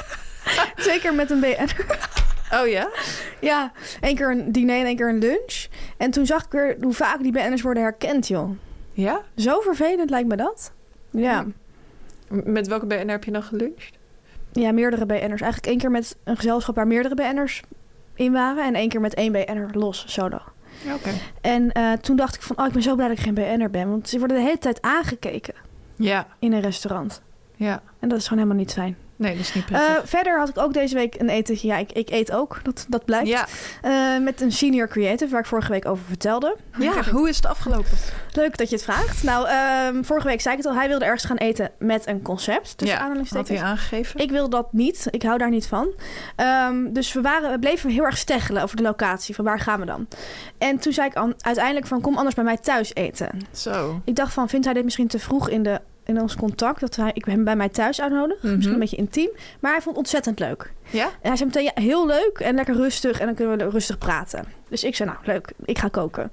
Twee keer met een B N'er. Oh ja? Ja, één keer een diner en één keer een lunch. En toen zag ik weer hoe vaak die B N'ers worden herkend, joh. Ja? Zo vervelend lijkt me dat. Ja. Met welke B N'er heb je dan geluncht? Ja, meerdere B N'ers. Eigenlijk één keer met een gezelschap waar meerdere B N'ers in waren. En één keer met één B N'er los, solo. Oké. Okay. En uh, toen dacht ik van, oh, ik ben zo blij dat ik geen B N'er ben. Want ze worden de hele tijd aangekeken. Ja. In een restaurant. Ja. En dat is gewoon helemaal niet fijn. Nee, dat is niet prettig. Uh, verder had ik ook deze week een etentje. Ja, ik, ik eet ook, dat, dat blijkt. Ja. Uh, met een senior creative, waar ik vorige week over vertelde. Ja, hoe is het afgelopen? Leuk dat je het vraagt. Nou, uh, vorige week zei ik het al. Hij wilde ergens gaan eten met een concept. Dus ja, had hij aangegeven? Ik wil dat niet. Ik hou daar niet van. Um, dus we, waren, we bleven heel erg steggelen over de locatie. Van waar gaan we dan? En toen zei ik an, uiteindelijk van, kom anders bij mij thuis eten. Zo. Ik dacht van, vindt hij dit misschien te vroeg in de... in ons contact, dat hij, ik hem bij mij thuis uitnodig. Mm-hmm. Misschien een beetje intiem. Maar hij vond het ontzettend leuk. Ja? En hij zei meteen, ja, heel leuk en lekker rustig. En dan kunnen we rustig praten. Dus ik zei, nou, leuk. Ik ga koken.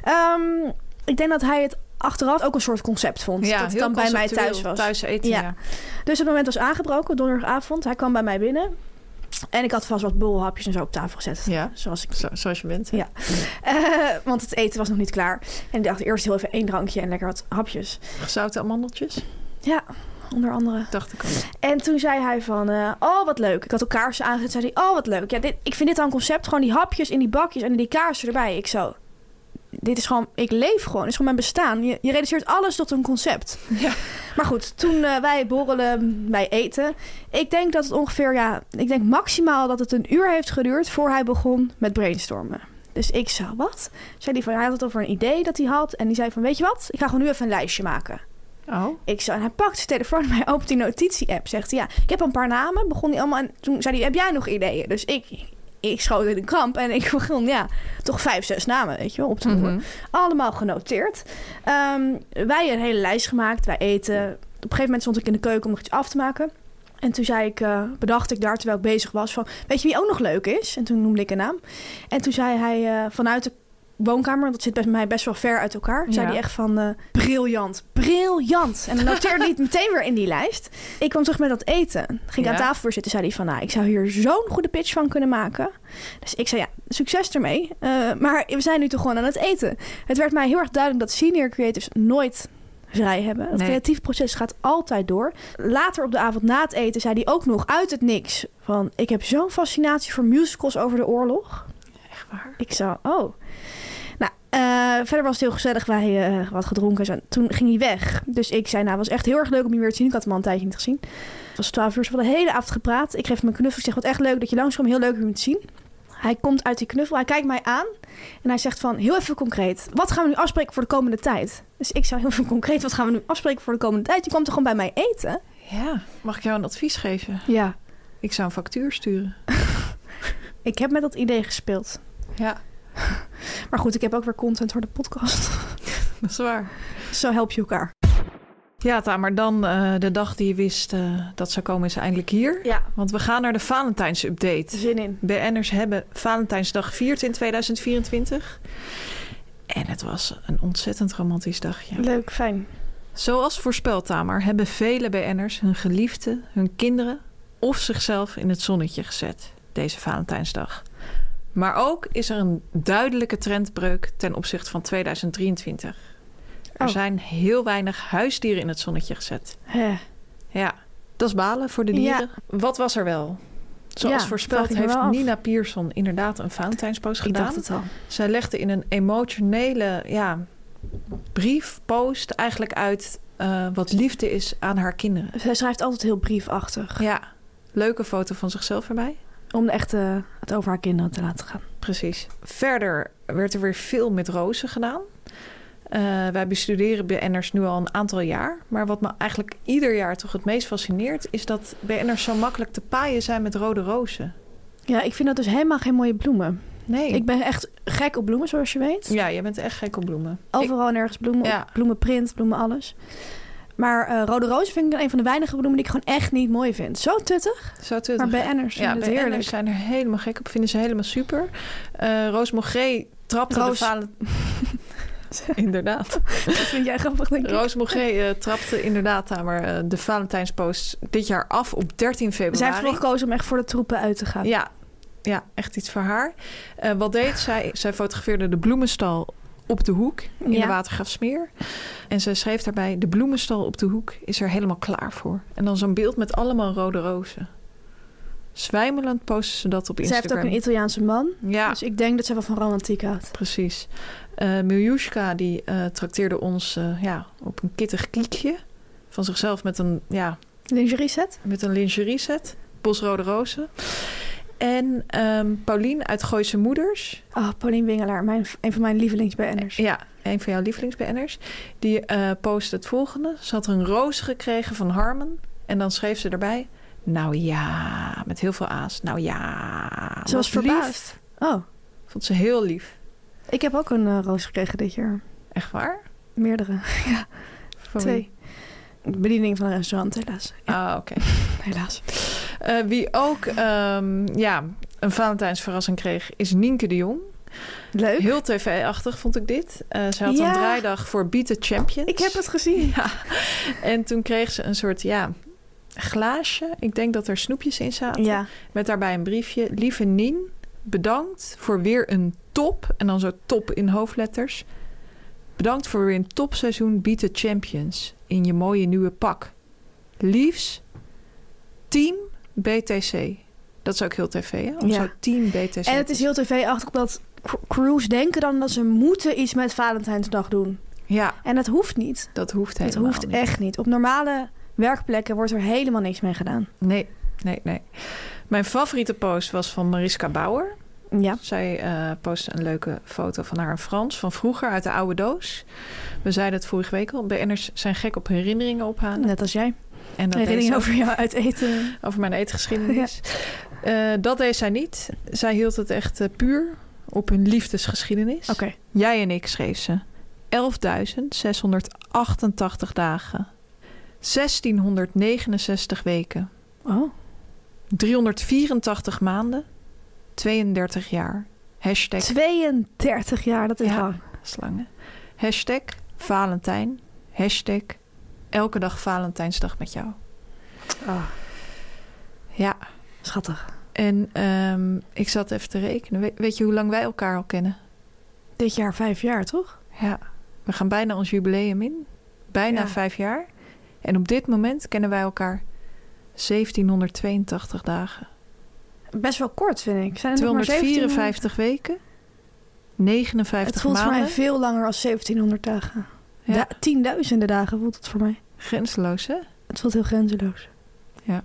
Um, ik denk dat hij het achteraf ook een soort concept vond. Ja, dat het dan bij mij thuis was. Thuis eten, ja. ja. Dus het moment was aangebroken, donderdagavond. Hij kwam bij mij binnen. En ik had vast wat bolhapjes en zo op tafel gezet. Ja, zoals, ik... zo, zoals je bent. Ja. Uh, want het eten was nog niet klaar. En ik dacht eerst heel even één drankje en lekker wat hapjes. Gezouten amandeltjes? Ja, onder andere. Dacht ik al. En toen zei hij van, uh, oh wat leuk. Ik had ook kaarsen aangezet. Zei hij, oh wat leuk. Ja, dit, ik vind dit dan een concept. Gewoon die hapjes in die bakjes en die kaarsen erbij. Ik zo, dit is gewoon, ik leef gewoon. Het is gewoon mijn bestaan. Je, je reduceert alles tot een concept. Ja. Maar goed, toen uh, wij borrelen, wij eten. Ik denk dat het ongeveer, ja, ik denk maximaal dat het een uur heeft geduurd voor hij begon met brainstormen. Dus ik zei, wat? Zei die van, hij had het over een idee dat hij had. En die zei van, weet je wat? Ik ga gewoon nu even een lijstje maken. Oh. Ik zo, en hij pakt zijn telefoon en hij opent die notitie-app. Zegt hij, ja, ik heb een paar namen. Begon hij allemaal en toen zei hij, heb jij nog ideeën? Dus ik, ik schoot in de kramp en ik begon, ja, toch vijf, zes namen, weet je wel, op te noemen. Mm-hmm. Allemaal genoteerd. Um, wij een hele lijst gemaakt, wij eten. Op een gegeven moment stond ik in de keuken om nog iets af te maken. En toen zei ik, uh, bedacht ik daar terwijl ik bezig was van, weet je wie ook nog leuk is? En toen noemde ik een naam. En toen zei hij uh, vanuit de woonkamer, dat zit bij mij best wel ver uit elkaar. Ja. Zei hij echt van, uh, briljant, briljant. En dan noteerde hij het meteen weer in die lijst. Ik kwam terug met dat eten. Ging ja. aan tafel voor zitten, zei hij van, nou, ik zou hier zo'n goede pitch van kunnen maken. Dus ik zei, ja, succes ermee. Uh, maar we zijn nu toch gewoon aan het eten. Het werd mij heel erg duidelijk dat senior creatives nooit vrij hebben. Het nee. creatief proces gaat altijd door. Later op de avond na het eten zei hij ook nog uit het niks van, ik heb zo'n fascinatie voor musicals over de oorlog. Echt waar? Ik zou, oh... Nou, uh, verder was het heel gezellig. Wij uh, wat gedronken. Zo. Toen ging hij weg. Dus ik zei, nou, het was echt heel erg leuk om je weer te zien. Ik had hem al een tijdje niet gezien. Het was twaalf uur. Ze hadden de hele avond gepraat. Ik geef hem een knuffel. Ik zeg, wat echt leuk dat je langskwam. Heel leuk om je te zien. Hij komt uit die knuffel. Hij kijkt mij aan. En hij zegt van, heel even concreet. Wat gaan we nu afspreken voor de komende tijd? Dus ik zei, heel even concreet. Wat gaan we nu afspreken voor de komende tijd? Die kwam toch gewoon bij mij eten? Ja. Mag ik jou een advies geven? Ja. Ik zou een factuur sturen. Ik heb met dat idee gespeeld. Ja. Maar goed, ik heb ook weer content voor de podcast. Dat is waar. Zo help je elkaar. Ja, Tamer, dan uh, de dag die je wist uh, dat zou komen is eindelijk hier. Ja. Want we gaan naar de Valentijns-update. Zin in. B N'ers hebben Valentijnsdag gevierd in tweeduizend vierentwintig. En het was een ontzettend romantisch dagje. Leuk, fijn. Zoals voorspeld, Tamer, hebben vele B N'ers hun geliefden, hun kinderen of zichzelf in het zonnetje gezet deze Valentijnsdag. Maar ook is er een duidelijke trendbreuk ten opzichte van tweeduizend drieëntwintig. Er oh. zijn heel weinig huisdieren in het zonnetje gezet. Hè. Ja, dat is balen voor de dieren. Ja. Wat was er wel? Zoals ja, voorspeld heeft Nina Pierson inderdaad een Valentijnspost gedaan. Ik dacht het al. Zij legde in een emotionele ja, brief, post eigenlijk uit uh, wat liefde is aan haar kinderen. Zij schrijft altijd heel briefachtig. Ja, leuke foto van zichzelf erbij. Om echt uh, het over haar kinderen te laten gaan. Precies. Verder werd er weer veel met rozen gedaan. Uh, wij bestuderen B N'ers nu al een aantal jaar. Maar wat me eigenlijk ieder jaar toch het meest fascineert, is dat B N'ers zo makkelijk te paaien zijn met rode rozen. Ja, ik vind dat dus helemaal geen mooie bloemen. Nee. Ik ben echt gek op bloemen, zoals je weet. Ja, je bent echt gek op bloemen. Overal ik... nergens bloemen. Ja. Bloemenprint, bloemen alles. Maar uh, rode rozen vind ik een van de weinige bloemen die ik gewoon echt niet mooi vind. Zo tuttig. Zo tuttig. Maar B N'ers ja, het heerlijk. B N'ers zijn er helemaal gek op. Vinden ze helemaal super. Uh, Roos Mogré trapte Roos. de valen... Inderdaad. Dat vind jij grappig, denk ik. Roos Mogré uh, trapte inderdaad aan maar, uh, de Valentijnspost dit jaar af op dertien februari. Zij heeft ervoor gekozen om echt voor de troepen uit te gaan. Ja, ja echt iets voor haar. Uh, wat deed zij? Zij fotografeerde de bloemenstal op de hoek in ja. de Watergraafsmeer. En ze schreef daarbij, de bloemenstal op de hoek is er helemaal klaar voor. En dan zo'n beeld met allemaal rode rozen. Zwijmelend posten ze dat op Zij Instagram. heeft ook een Italiaanse man. Ja, Dus ik denk dat zij wel van romantiek houdt. precies. Uh, Miljushka die uh, trakteerde ons uh, ja, op een kittig kiekje. Van zichzelf met een, ja, lingerie set? Met een lingerie set. Bosrode rozen. En um, Paulien uit Gooise Moeders. Oh, Paulien Wingelaar. Mijn, een van mijn lievelings-B N'ers. Ja, een van jouw lievelings-B N'ers. Die uh, postte het volgende. Ze had een roos gekregen van Harmon. En dan schreef ze erbij... Nou ja, met heel veel A's. Nou ja. Ze was verbaasd. Oh. Vond ze heel lief. Ik heb ook een uh, roos gekregen dit jaar. Echt waar? Meerdere, ja. Van Twee. Wie? Bediening van een restaurant, helaas. Ja. Ah, oké. Okay. Helaas. Uh, wie ook um, ja, een Valentijnsverrassing kreeg, is Nienke de Jong. Leuk. Heel tv-achtig vond ik dit. Uh, ze had ja. een draaidag voor Beat the Champions. Ik heb het gezien. Ja. En toen kreeg ze een soort, ja... glaasje. Ik denk dat er snoepjes in zaten. Ja. Met daarbij een briefje. Lieve Nien, bedankt voor weer een top. En dan zo top in hoofdletters. Bedankt voor weer een topseizoen Beat the Champions. In je mooie nieuwe pak. Liefs, Team B T C. Dat is ook heel tv, hè? Om ja. zo Team B T C. En het is heel tv-achtig dat crews denken dan dat ze moeten iets met Valentijnsdag doen. Ja. En dat hoeft niet. Dat hoeft helemaal niet. Dat hoeft niet. echt niet. Op normale... werkplekken wordt er helemaal niks mee gedaan. Nee, nee, nee. Mijn favoriete post was van Mariska Bauer. Ja. Zij uh, postte een leuke foto van haar in Frans. Van vroeger uit de oude doos. We zeiden het vorige week al. B N'ers zijn gek op herinneringen ophalen. Net als jij. En dat herinneringen over jou uit eten. Over mijn eetgeschiedenis. Ja. Uh, dat deed zij niet. Zij hield het echt uh, puur op hun liefdesgeschiedenis. Oké. Okay. Jij en ik, schreef ze. elfduizend zeshonderdachtentachtig dagen. zestienhonderdnegenenzestig weken. Oh. driehonderdvierentachtig maanden. tweeëndertig jaar. Hashtag... tweeëndertig jaar, dat is ja, lang. Dat is lang, hè? Hashtag Valentijn. Hashtag elke dag Valentijnsdag met jou. Oh. Ja. Schattig. En um, ik zat even te rekenen. We, weet je hoe lang wij elkaar al kennen? Dit jaar vijf jaar, toch? Ja. We gaan bijna ons jubileum in. Bijna ja. vijf jaar. En op dit moment kennen wij elkaar zeventienhonderdtweeëntachtig dagen. Best wel kort, vind ik. Zijn er tweehonderdvierenvijftig weken. negenenvijftig Het voelt maanden. voor mij veel langer als zeventienhonderd dagen. Ja. Da- tienduizenden dagen voelt het voor mij. Grenzeloos, hè? Het voelt heel grenzeloos. Ja.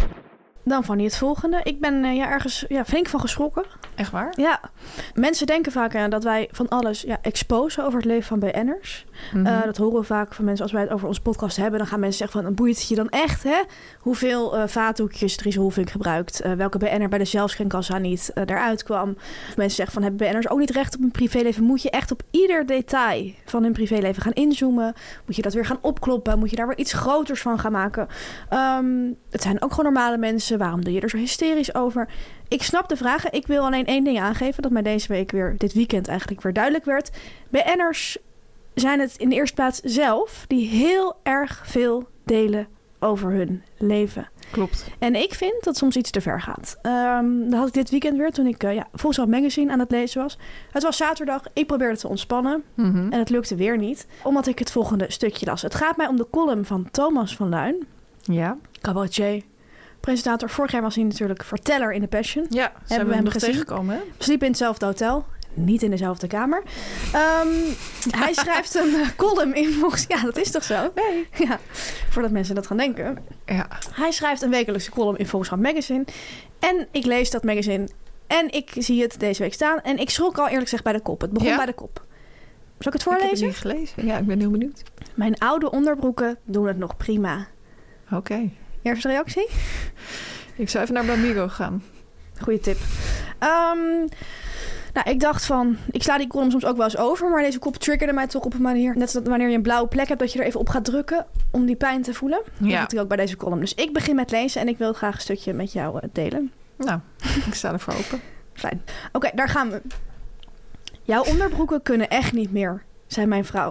Dan Fanny, het volgende. Ik ben uh, ja, ergens ja, flink van geschrokken. Echt waar? Ja. Mensen denken vaak uh, dat wij van alles ja, exposen over het leven van B N'ers. Mm-hmm. Uh, dat horen we vaak van mensen als wij het over onze podcast hebben. Dan gaan mensen zeggen van, een boeit het je dan echt, hè? Hoeveel uh, vaatdoekjes Dries Roelvink gebruikt. Uh, welke B N'er bij de zelfscankassa niet uh, eruit kwam. Of mensen zeggen van, hebben B N'ers ook niet recht op een privéleven? Moet je echt op ieder detail van hun privéleven gaan inzoomen? Moet je dat weer gaan opkloppen? Moet je daar weer iets groters van gaan maken? Um, het zijn ook gewoon normale mensen. Waarom doe je er zo hysterisch over? Ik snap de vragen. Ik wil alleen één ding aangeven. Dat mij deze week weer, dit weekend eigenlijk weer duidelijk werd. B N'ers zijn het in de eerste plaats zelf die heel erg veel delen over hun leven. Klopt. En ik vind dat soms iets te ver gaat. Um, dat had ik dit weekend weer toen ik uh, ja, Volkskrant Magazine aan het lezen was. Het was zaterdag. Ik probeerde te ontspannen. Mm-hmm. En het lukte weer niet. Omdat ik het volgende stukje las. Het gaat mij om de column van Thomas van Luijn. Ja. Cabaretier. Presentator. Vorig jaar was hij natuurlijk verteller in The Passion. Ja, ze hebben we hem nog tegengekomen. Hè? We sliepen in hetzelfde hotel. Niet in dezelfde kamer. Um, hij schrijft een uh, column in Volks... Ja, dat is toch zo? Nee. Ja, voordat mensen dat gaan denken. Ja. Hij schrijft een wekelijkse column in Volkskrant Magazine. En ik lees dat magazine. En ik zie het deze week staan. En ik schrok al eerlijk gezegd bij de kop. Het begon ja? bij de kop. Zal ik het voorlezen? Ik heb het niet gelezen. Ja, ik ben heel benieuwd. Mijn oude onderbroeken doen het nog prima. Oké. Okay. Eerste reactie? Ik zou even naar Bamigo gaan. Goeie tip. Um, nou, ik dacht van... Ik sla die column soms ook wel eens over. Maar deze kop triggerde mij toch op een manier... Net zoals wanneer je een blauwe plek hebt... dat je er even op gaat drukken om die pijn te voelen. Dat ja. had ik ook bij deze column. Dus ik begin met lezen... en ik wil graag een stukje met jou uh, delen. Nou, ik sta ervoor open. Fijn. Oké, okay, daar gaan we. Jouw onderbroeken kunnen echt niet meer, zei mijn vrouw.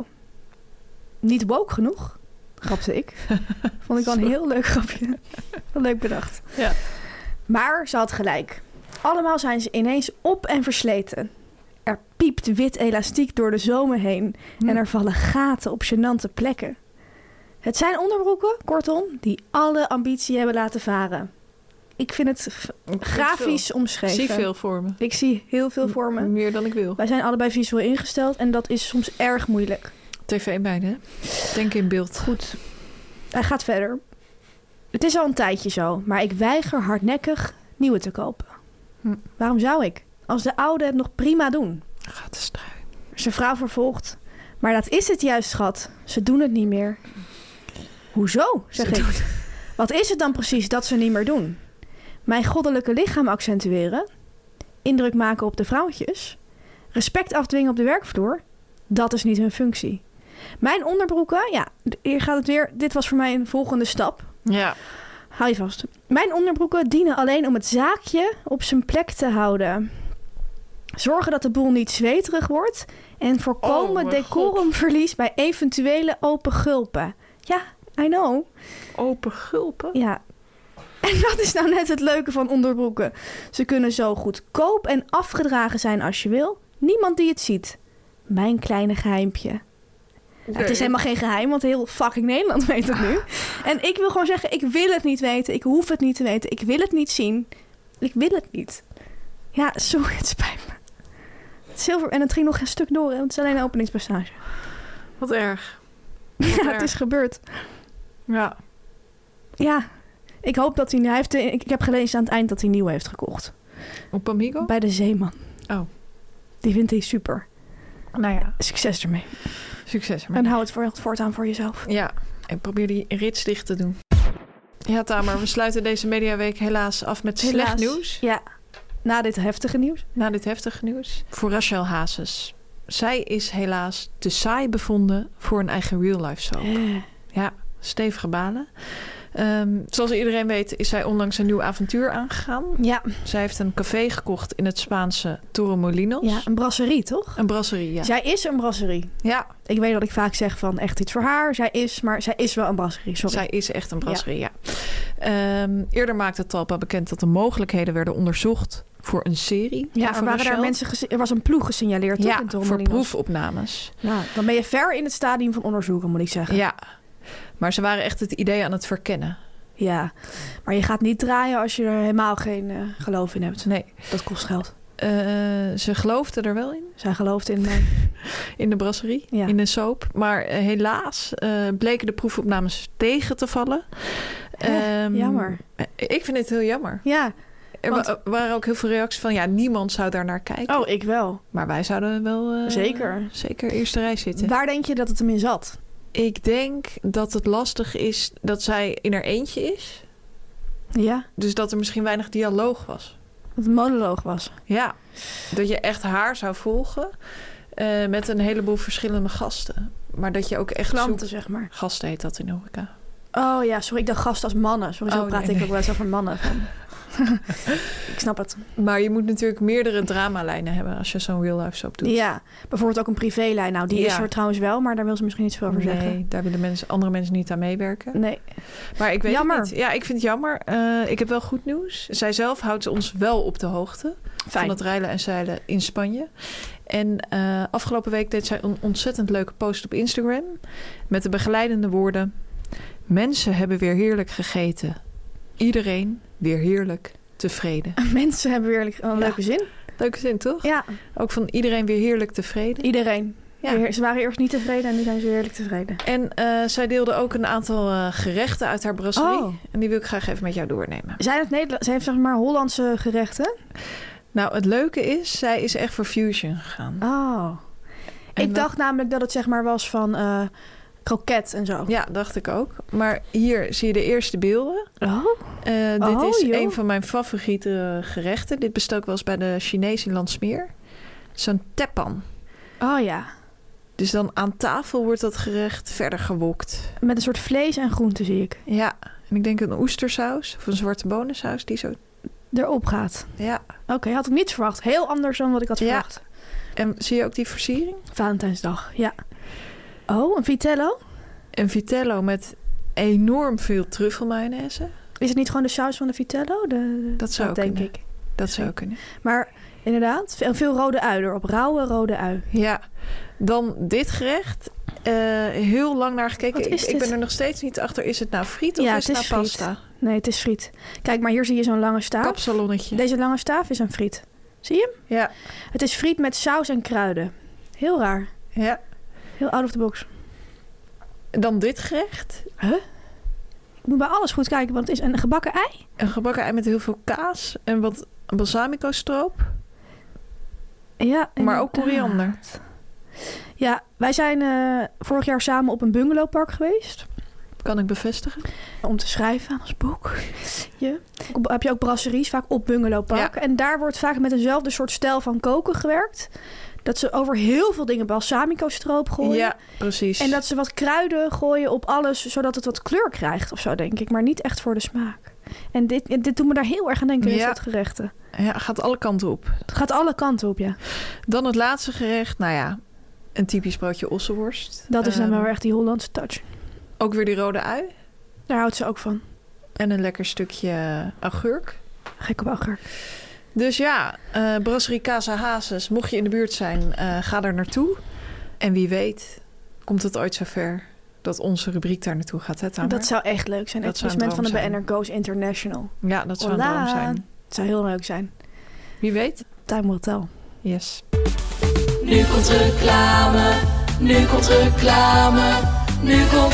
Niet woke genoeg, grapte ik. Vond ik wel een heel leuk grapje. Wel leuk bedacht. Ja. Maar ze had gelijk. Allemaal zijn ze ineens op en versleten. Er piept wit elastiek door de zomen heen. Hm. En er vallen gaten op gênante plekken. Het zijn onderbroeken, kortom, die alle ambitie hebben laten varen. ik vind het f- grafisch omschreven. Ik zie veel voor me. Ik zie heel veel voor me. Meer dan ik wil. Wij zijn allebei visueel ingesteld en dat is soms erg moeilijk. tv beide, hè? Denk in beeld. Goed. Hij gaat verder. Het is al een tijdje zo, maar ik weiger hardnekkig nieuwe te kopen. Hm. Waarom zou ik? Als de oude het nog prima doen. Gaat de strui. Zijn vrouw vervolgt. Maar dat is het juist, schat. Ze doen het niet meer. Hoezo, zeg Ze ik. doen- Wat is het dan precies dat ze niet meer doen? Mijn goddelijke lichaam accentueren? Indruk maken op de vrouwtjes? Respect afdwingen op de werkvloer? Dat is niet hun functie. Mijn onderbroeken, ja, hier gaat het weer. Dit was voor mij een volgende stap. Ja. Hou je vast. Mijn onderbroeken dienen alleen om het zaakje op zijn plek te houden. Zorgen dat de boel niet zweterig wordt. En voorkomen Oh, mijn decorumverlies bij eventuele open gulpen. Ja, I know. Open gulpen. Ja. En dat is nou net het leuke van onderbroeken. Ze kunnen zo goedkoop en afgedragen zijn als je wil. Niemand die het ziet. Mijn kleine geheimpje. Ja, het is helemaal geen geheim, want heel fucking Nederland weet het nu. En ik wil gewoon zeggen, ik wil het niet weten. Ik hoef het niet te weten. Ik wil het niet zien. Ik wil het niet. Ja, sorry, het spijt me. Het zilver, en het ging nog een stuk door, hè, want het is alleen een openingspassage. Wat erg. Wat Ja, erg. het is gebeurd. Ja. Ja, ik hoop dat hij... hij heeft, ik, ik heb gelezen aan het eind dat hij nieuw heeft gekocht. Op Amigo? Bij de Zeeman. Oh. Die vindt hij super. Nou ja. Succes ermee. Succes En ermee. hou het voor, voortaan voor jezelf. Ja. En probeer die rits dicht te doen. Ja, Tamer. We sluiten deze mediaweek helaas af met slecht Helaas. nieuws. Ja, na dit heftige nieuws. Na dit heftige nieuws. Voor Rachel Hazes. Zij is helaas te saai bevonden voor een eigen real-life soap. Eh. Ja, stevige balen. Um, zoals iedereen weet is zij onlangs een nieuw avontuur aangegaan. Ja. Zij heeft een café gekocht in het Spaanse Torremolinos. Ja, een brasserie, toch? Een brasserie, ja. Zij is een brasserie. Ja, Ik weet dat ik vaak zeg van echt iets voor haar. Zij is, maar zij is wel een brasserie. Sorry. zij is echt een brasserie, ja. Um, eerder maakte Talpa bekend dat de mogelijkheden werden onderzocht voor een serie. Ja, over er waren daar Rachel. mensen gese- er was een ploeg gesignaleerd, toch? Ja, in voor Torremolinos? proefopnames. Ja, dan ben je ver in het stadium van onderzoeken, moet ik zeggen. Ja, maar ze waren echt het idee aan het verkennen. Ja, maar je gaat niet draaien als je er helemaal geen uh, geloof in hebt. Nee. Dat kost geld. Uh, ze geloofden er wel in. Zij gelooft in mij. In de brasserie, Ja. in de soap. Maar uh, helaas uh, bleken de proefopnames tegen te vallen. Hè, Um, jammer. Ik vind het heel jammer. Ja. Er Want- wa- waren ook heel veel reacties van... ja, niemand zou daar naar kijken. Oh, ik wel. Maar wij zouden wel... uh, Zeker. Zeker eerste rij zitten. Waar denk je dat het hem in zat? Ik denk dat het lastig is dat zij in haar eentje is. Ja, Dus dat er misschien weinig dialoog was. dat het een monoloog was. Ja, dat je echt haar zou volgen... Uh, met een heleboel verschillende gasten. Maar dat je ook echt Klanten, zoekt... zeg maar. Gasten heet dat in de horeca. Oh ja, sorry, ik dacht gast als mannen. Sorry, zo Oh, praat nee, ik nee. ook wel eens over mannen. Van. Ik snap het. Maar je moet natuurlijk meerdere dramalijnen hebben... als je zo'n real life soap doet. Ja, bijvoorbeeld ook een privélijn. Nou, die is Ja. er trouwens wel, maar daar wil ze misschien niet zoveel over Nee, zeggen. daar willen mensen, andere mensen niet aan meewerken. Nee. Maar ik weet Jammer. het niet. Ja, ik vind het jammer. Uh, ik heb wel goed nieuws. Zij zelf houdt ons wel op de hoogte... Fijn. van het reilen en zeilen in Spanje. En uh, afgelopen week deed zij een ontzettend leuke post op Instagram... met de begeleidende woorden... Mensen hebben weer heerlijk gegeten. Iedereen weer heerlijk tevreden. Mensen hebben weer een Ja. leuke zin. Leuke zin, toch? Ja, Ook van iedereen weer heerlijk tevreden. iedereen. Ja. Weer- Ze waren eerst niet tevreden en nu zijn ze weer heerlijk tevreden. En uh, zij deelde ook een aantal uh, gerechten uit haar brasserie. Oh. En die wil ik graag even met jou doornemen. Zijn het Nederland? Ze heeft zeg maar Hollandse gerechten. Nou, het leuke is, zij is echt voor fusion gegaan. Oh. En Ik wat- dacht namelijk dat het zeg maar was van uh, kroket en zo. Ja, dacht ik ook. Maar hier zie je de eerste beelden. Oh. Uh, dit Oh, is joh. een van mijn favoriete gerechten. Dit bestel ik wel eens bij de Chinees in Landsmeer. Zo'n teppan. Oh ja. Dus dan aan tafel wordt dat gerecht verder gewokt. Met een soort vlees en groente zie ik. Ja, en ik denk een oestersaus of een zwarte bonensaus die zo... Erop gaat. Ja. Oké, had ik niet verwacht. Heel anders dan wat ik had Ja. verwacht. En zie je ook die versiering? Valentijnsdag, ja. Oh, een vitello? Een vitello met enorm veel truffelmayonaise. Is het niet gewoon de saus van de vitello? De, Dat zou denk kunnen. ik. Dat zou kunnen. Maar inderdaad, veel, veel rode ui erop. Rauwe rode ui. Ja, dan dit gerecht. Uh, heel lang naar gekeken. Wat Ik, is ik dit? ben er nog steeds niet achter. Is het nou friet of Ja, is het het is nou friet. pasta? Nee, het is friet. Kijk, maar hier zie je zo'n lange staaf. Kapsalonnetje. Deze lange staaf is een friet. Zie je hem? Ja. Het is friet met saus en kruiden. Heel raar. Ja. Heel out of the box. Dan dit gerecht. Huh? Ik moet bij alles goed kijken, want het is een gebakken ei. Een gebakken ei met heel veel kaas en wat balsamico stroop. Ja, maar ook koriander. Ja, wij zijn uh, vorig jaar samen op een bungalowpark geweest. Kan ik bevestigen. Om te schrijven aan ons boek. Je. Heb je ook brasseries, vaak op bungalowparken. Ja. En daar wordt vaak met eenzelfde soort stijl van koken gewerkt. Dat ze over heel veel dingen balsamico stroop gooien. Ja, precies. En dat ze wat kruiden gooien op alles, zodat het wat kleur krijgt of zo, denk ik. Maar niet echt voor de smaak. En dit, dit doet me daar heel erg aan denken, dit ja. soort gerechten. Ja, gaat alle kanten op. Het gaat alle kanten op, ja. Dan het laatste gerecht. Nou ja, een typisch broodje ossenworst. Dat is um, dan wel echt die Hollandse touch. Ook weer die rode ui. Daar houdt ze ook van. En een lekker stukje augurk. Gek op augurk. Dus ja, uh, Brasserie Casa Hazes. Mocht je in de buurt zijn, uh, ga daar naartoe. En wie weet, komt het ooit zover dat onze rubriek daar naartoe gaat. Hè, Tamer? Dat zou echt leuk zijn. Het etablissement van de B N R Goes International. Ja, dat zou Hola. een droom zijn. Het zou heel leuk zijn. Wie weet. Time will tell. Yes. Nu komt reclame, nu komt reclame, nu komt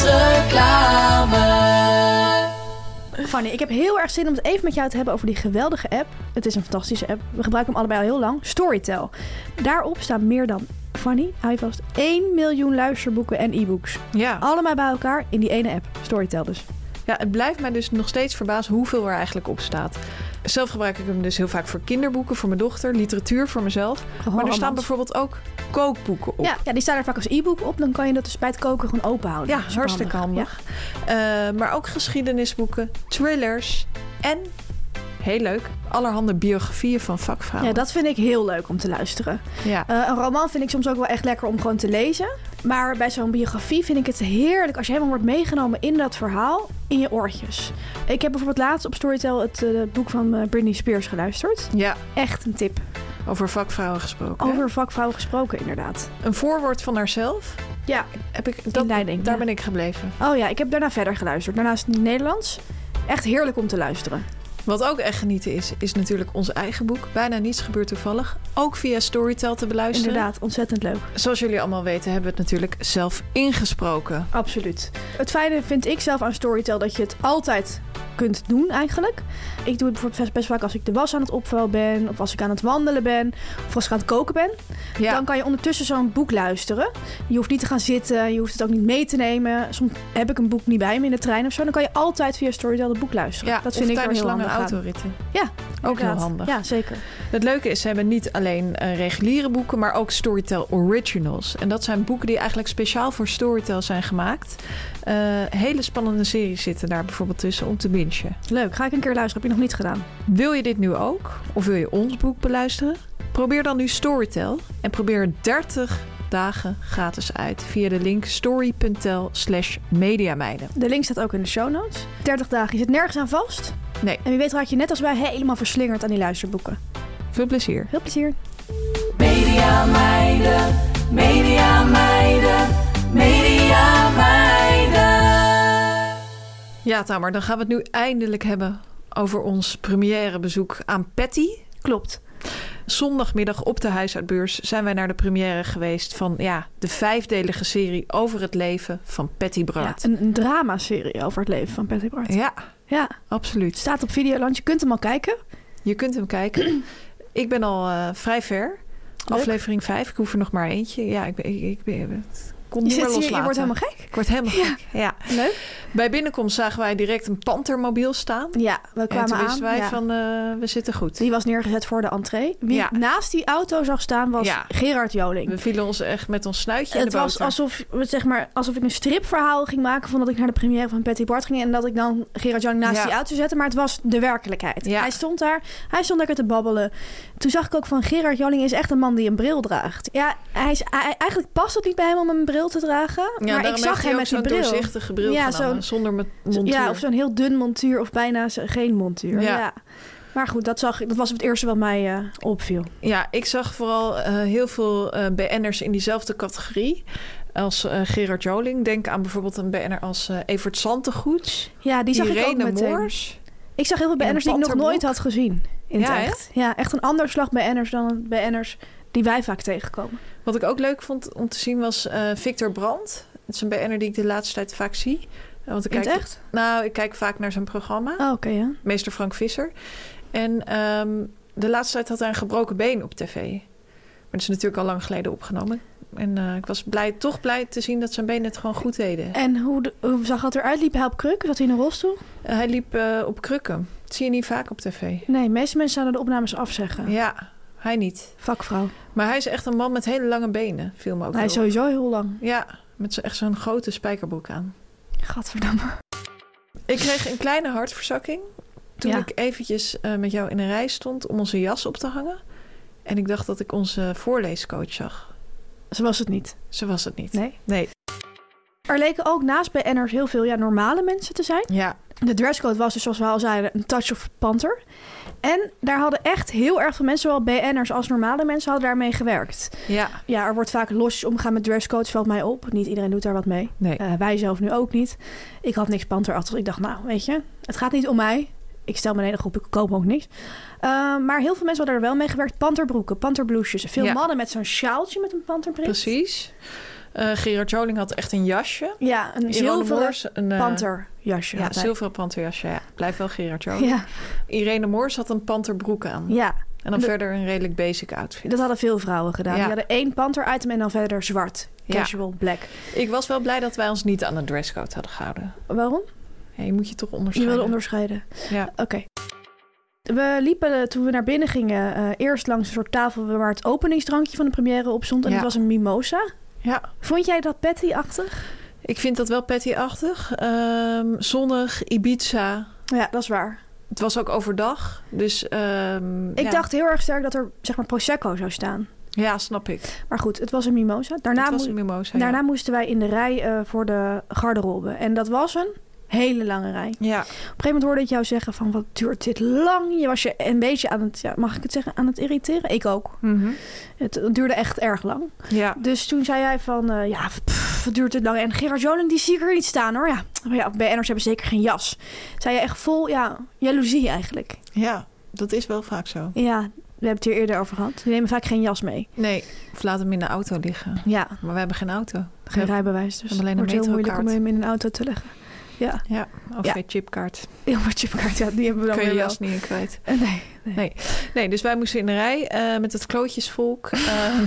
reclame. Fanny, ik heb heel erg zin om het even met jou te hebben over die geweldige app. Het is een fantastische app. We gebruiken hem allebei al heel lang. Storytel. Daarop staan meer dan, Fanny, hou je vast, één miljoen luisterboeken en e-books. Ja. Allemaal bij elkaar in die ene app. Storytel dus. Ja, het blijft mij dus nog steeds verbazen hoeveel er eigenlijk op staat. Zelf gebruik ik hem dus heel vaak voor kinderboeken, voor mijn dochter, literatuur voor mezelf. Gewoon maar er staan romans. bijvoorbeeld ook kookboeken op. Ja, ja, die staan er vaak als e-book op. Dan kan je dat dus bij het koken gewoon open houden. Ja, Super hartstikke handig. Ja. Uh, maar ook geschiedenisboeken, thrillers en, heel leuk, allerhande biografieën van vakvrouwen. Ja, dat vind ik heel leuk om te luisteren. Ja. Uh, een roman vind ik soms ook wel echt lekker om gewoon te lezen. Maar bij zo'n biografie vind ik het heerlijk als je helemaal wordt meegenomen in dat verhaal, in je oortjes. Ik heb bijvoorbeeld laatst op Storytel het uh, boek van uh, Britney Spears geluisterd. Ja. Echt een tip. Over vakvrouwen gesproken. Over hè? vakvrouwen gesproken, inderdaad. Een voorwoord van haarzelf. Ja, heb ik, dat, inleiding. Daar ja. ben ik gebleven. Oh ja, ik heb daarna verder geluisterd. Daarna is het in het Nederlands. Echt heerlijk om te luisteren. Wat ook echt genieten is, is natuurlijk ons eigen boek. Bijna niets gebeurt toevallig. Ook via Storytel te beluisteren. Inderdaad, ontzettend leuk. Zoals jullie allemaal weten, hebben we het natuurlijk zelf ingesproken. Absoluut. Het fijne vind ik zelf aan Storytel dat je het altijd kunt doen eigenlijk. Ik doe het bijvoorbeeld best vaak als ik de was aan het opvouwen ben, of als ik aan het wandelen ben, of als ik aan het koken ben. Ja. Dan kan je ondertussen zo'n boek luisteren. Je hoeft niet te gaan zitten, je hoeft het ook niet mee te nemen. Soms heb ik een boek niet bij me in de trein of zo. Dan kan je altijd via Storytel het boek luisteren. Ja, dat vind of ik tijdens heel lange handig aan. autoritten. Ja, ook heel inderdaad. handig. Ja, zeker. Het leuke is, ze hebben niet alleen uh, reguliere boeken, maar ook Storytel Originals. En dat zijn boeken die eigenlijk speciaal voor Storytel zijn gemaakt. Uh, hele spannende series zitten daar bijvoorbeeld tussen om te bingen. Leuk, ga ik een keer luisteren. Heb je nog niet gedaan. Wil je dit nu ook? Of wil je ons boek beluisteren? Probeer dan nu Storytel en probeer dertig dagen gratis uit via de link story.tel slash mediameiden. De link staat ook in de show notes. dertig dagen, je zit nergens aan vast. Nee. En wie weet raak je net als wij helemaal verslingerd aan die luisterboeken. Veel plezier. Veel plezier. Media meiden, media meiden, media meiden. Ja, Tamer, dan gaan we het nu eindelijk hebben over ons première bezoek aan Patty. Klopt. Zondagmiddag op de Huisuitbeurs zijn wij naar de première geweest van ja, de vijfdelige serie over het leven van Patty Bart. Ja, een, een dramaserie over het leven van Patty Bart. Ja, ja, absoluut. Staat op Videoland, je kunt hem al kijken. Je kunt hem kijken. Ik ben al uh, vrij ver. Leuk. Aflevering vijf, ik hoef er nog maar eentje. Ja, ik ben... Ik, ik ben kon niet je, meer zit, loslaten. je wordt helemaal gek. Ik word helemaal ja. gek, ja. Leuk. Bij binnenkomst zagen wij direct een Panthermobiel staan. Ja, we kwamen en toen wisten aan. wij ja. van, uh, we zitten goed. Die was neergezet voor de entree. Wie ja. naast die auto zag staan was ja. Gerard Joling. We vielen ons echt met ons snuitje in Het de was alsof, zeg maar, alsof ik een stripverhaal ging maken van dat ik naar de première van Patty Bart ging en dat ik dan Gerard Joling naast ja. die auto zette. Maar het was de werkelijkheid. Ja. Hij stond daar, hij stond lekker te babbelen. Toen zag ik ook van Gerard Joling is echt een man die een bril draagt. Ja, hij is, hij, eigenlijk past het niet bij hem om een bril te dragen. Ja, maar ik zag hem met die bril. Zo'n doorzichtige bril ja, genomen, zo'n, zonder met montuur. Ja, of zo'n heel dun montuur of bijna geen montuur. Ja. ja. Maar goed, dat, zag, dat was het eerste wat mij uh, opviel. Ja, ik zag vooral uh, heel veel uh, B N'ers in diezelfde categorie. als uh, Gerard Joling. Denk aan bijvoorbeeld een B N'er als uh, Evert Santegoeds. Ja, die zag Irene ik ook meteen. Moors. Ik zag heel veel B N'ers die ik nog nooit had gezien in het ja, echt. Hè? Ja, echt een ander slag B N'ers dan B N'ers die wij vaak tegenkomen. Wat ik ook leuk vond om te zien was uh, Victor Brandt. Het is een B N'er die ik de laatste tijd vaak zie. Want ik in kijk, het echt? Nou, ik kijk vaak naar zijn programma. Oh, oké, okay, ja. Meester Frank Visser. En um, de laatste tijd had hij een gebroken been op tv. Maar dat is natuurlijk al lang geleden opgenomen. En uh, ik was blij, toch blij te zien dat zijn benen het gewoon goed deden. En hoe, de, hoe zag dat eruit? Liep hij op kruk? Zat hij in een rolstoel? Uh, hij liep uh, op krukken. Dat zie je niet vaak op tv. Nee, de meeste mensen zouden de opnames afzeggen. Ja, hij niet. Vakvrouw. Maar hij is echt een man met hele lange benen. Viel me ook hij is sowieso heel lang. Ja, met zo, echt zo'n grote spijkerbroek aan. Gadverdamme. Ik kreeg een kleine hartverzakking toen ja. ik eventjes uh, met jou in een rij stond om onze jas op te hangen. En ik dacht dat ik onze voorleescoach zag. Zo was het niet. Zo was het niet. Nee? Nee. Er leken ook naast B N'ers heel veel ja, normale mensen te zijn. Ja. De dresscode was dus, zoals we al zeiden, een touch of Panther. En daar hadden echt heel erg veel mensen, zowel B N'ers als normale mensen, hadden daarmee gewerkt. Ja. Ja, er wordt vaak losjes omgegaan met dresscodes, valt mij op. Niet iedereen doet daar wat mee. Nee. Uh, wij zelf nu ook niet. Ik had niks Panther-achtig. Ik dacht, nou, weet je, het gaat niet om mij. Ik stel me een hele groep, ik koop ook niks. Uh, maar heel veel mensen hadden er wel mee gewerkt. Panterbroeken, panterbloesjes. Veel ja. mannen met zo'n sjaaltje met een panterprint. Precies. Uh, Gerard Joling had echt een jasje. Ja, een zilveren een uh, panterjasje. Ja, zilveren panterjasje. Ja. Blijf wel Gerard Joling. Ja. Irene Moors had een panterbroek aan. Ja. En dan de, verder een redelijk basic outfit. Dat hadden veel vrouwen gedaan. Ja. Die hadden één panter-item en dan verder zwart. Casual, ja. black. Ik was wel blij dat wij ons niet aan de dresscode hadden gehouden. Waarom? Ja, je moet je toch onderscheiden. Je wilde onderscheiden. Ja. Oké. Okay. We liepen toen we naar binnen gingen uh, eerst langs een soort tafel waar het openingsdrankje van de première op stond. En ja. dat was een mimosa. Ja. Vond jij dat Patty-achtig? Ik vind dat wel Patty-achtig. Um, zonnig, Ibiza. Ja, dat is waar. Het was ook overdag. Dus, um, ik ja. dacht heel erg sterk dat er zeg maar Prosecco zou staan. Ja, snap ik. Maar goed, het was een mimosa. Daarna, het was een mimosa, daarna ja. moesten wij in de rij uh, voor de garderobe. En dat was een hele lange rij. Ja. Op een gegeven moment hoorde ik jou zeggen van, wat duurt dit lang? Je was je een beetje aan het, ja, mag ik het zeggen, aan het irriteren? Ik ook. Mm-hmm. Het, het duurde echt erg lang. Ja. Dus toen zei jij van, uh, ja, pff, wat duurt dit lang? En Gerard Joling, die zie ik er niet staan hoor. Ja, ja B N'ers hebben zeker geen jas. Zei je echt vol, ja, jaloezie eigenlijk. Ja, dat is wel vaak zo. Ja, we hebben het hier eerder over gehad. Die nemen vaak geen jas mee. Nee, of laten hem in de auto liggen. Ja. Maar we hebben geen auto. Geen hebben, rijbewijs, dus alleen het wordt een heel moeilijk om metrokaart. hem in een auto te leggen. Ja. Ja, of ja. een chipkaart. Ja, maar chipkaart, ja, die hebben we dan kun je weer jas wel. niet in kwijt. Uh, nee, nee. nee. Nee, dus wij moesten in de rij uh, met het klootjesvolk. Uh,